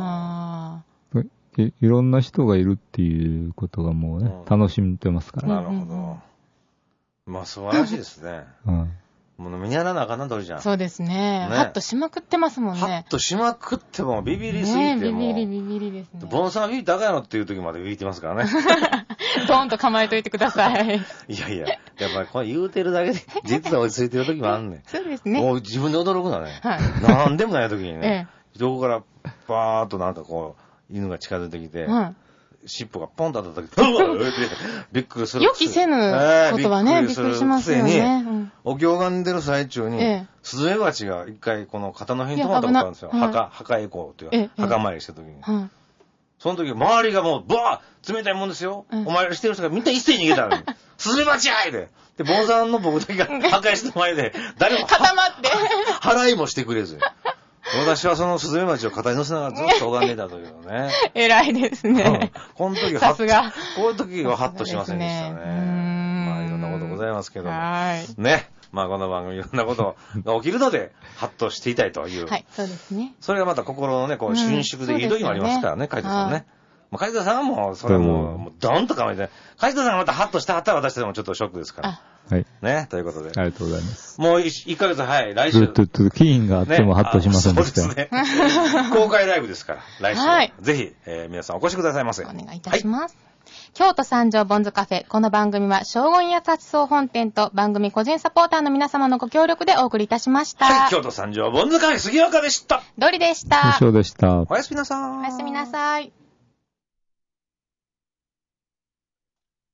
いろんな人がいるっていうことがもうね、楽しんでますから。 なるほど。まあ素晴らしいですね。もう見習わなあかんな、ドリちゃん。 そうですね。ハッとしまくってますもんね。 ハッとしまくってもビビりすぎても。 ビビリですね。 ボンさんはビビったらあかんやろっていう時までビビってますからね。 ドーンと構えといてください。 いやいや、やっぱりこれ言うてるだけで、実は落ち着いてる時もあんねん。 そうですね。 もう自分で驚くのね。なんでもない時にね。どこからバーっとなんかこう、犬が近づいてきて、尻尾がポンと当たった時、びっくりする。 予期せぬことはね、びっくりしますよね。 お経がんでる最中に、スズメバチが一回この肩の辺に止まったことあるんですよ。墓へ行こうという、墓参りした時に。その時、周りがもう、バー冷たいもんですよ。お参りしてる人がみんな一斉に逃げたの。スズメバチやいで。で、坊さんの僕だけが墓石の前で、誰も固まって。 払いもしてくれず。私はそのスズメバチを肩に乗せながらずっと拝んでたというね。 偉いですね。 この時は、こういう時はハッとしませんでしたね。まあいろんなことございますけども。ね。まあこの番組いろんなことが起きるので、ハッとしていたいという。 はい、そうですね。 それがまた心のね、こう、伸縮でいい時もありますからね、梶田さんね。梶田さんはもう、それはもう、ドンと構えて、梶田さんがまたハッとしてはったら私たちもちょっとショックですから。 はい。 ね、ということで。 ありがとうございます。 もう1ヶ月、はい、来週。 ずっとキーンがあってもハッとしませんでした。 そうですね。公開ライブですから、来週。はい。ぜひ、皆さんお越しくださいませ。 お願いいたします。京都三条ボンズカフェ。この番組は、荘厳や活総本店と番組個人サポーターの皆様のご協力でお送りいたしました。 はい、京都三条ボンズカフェ杉岡でした。 ドリでした。 以上でした。 おやすみなさい。 おやすみなさい。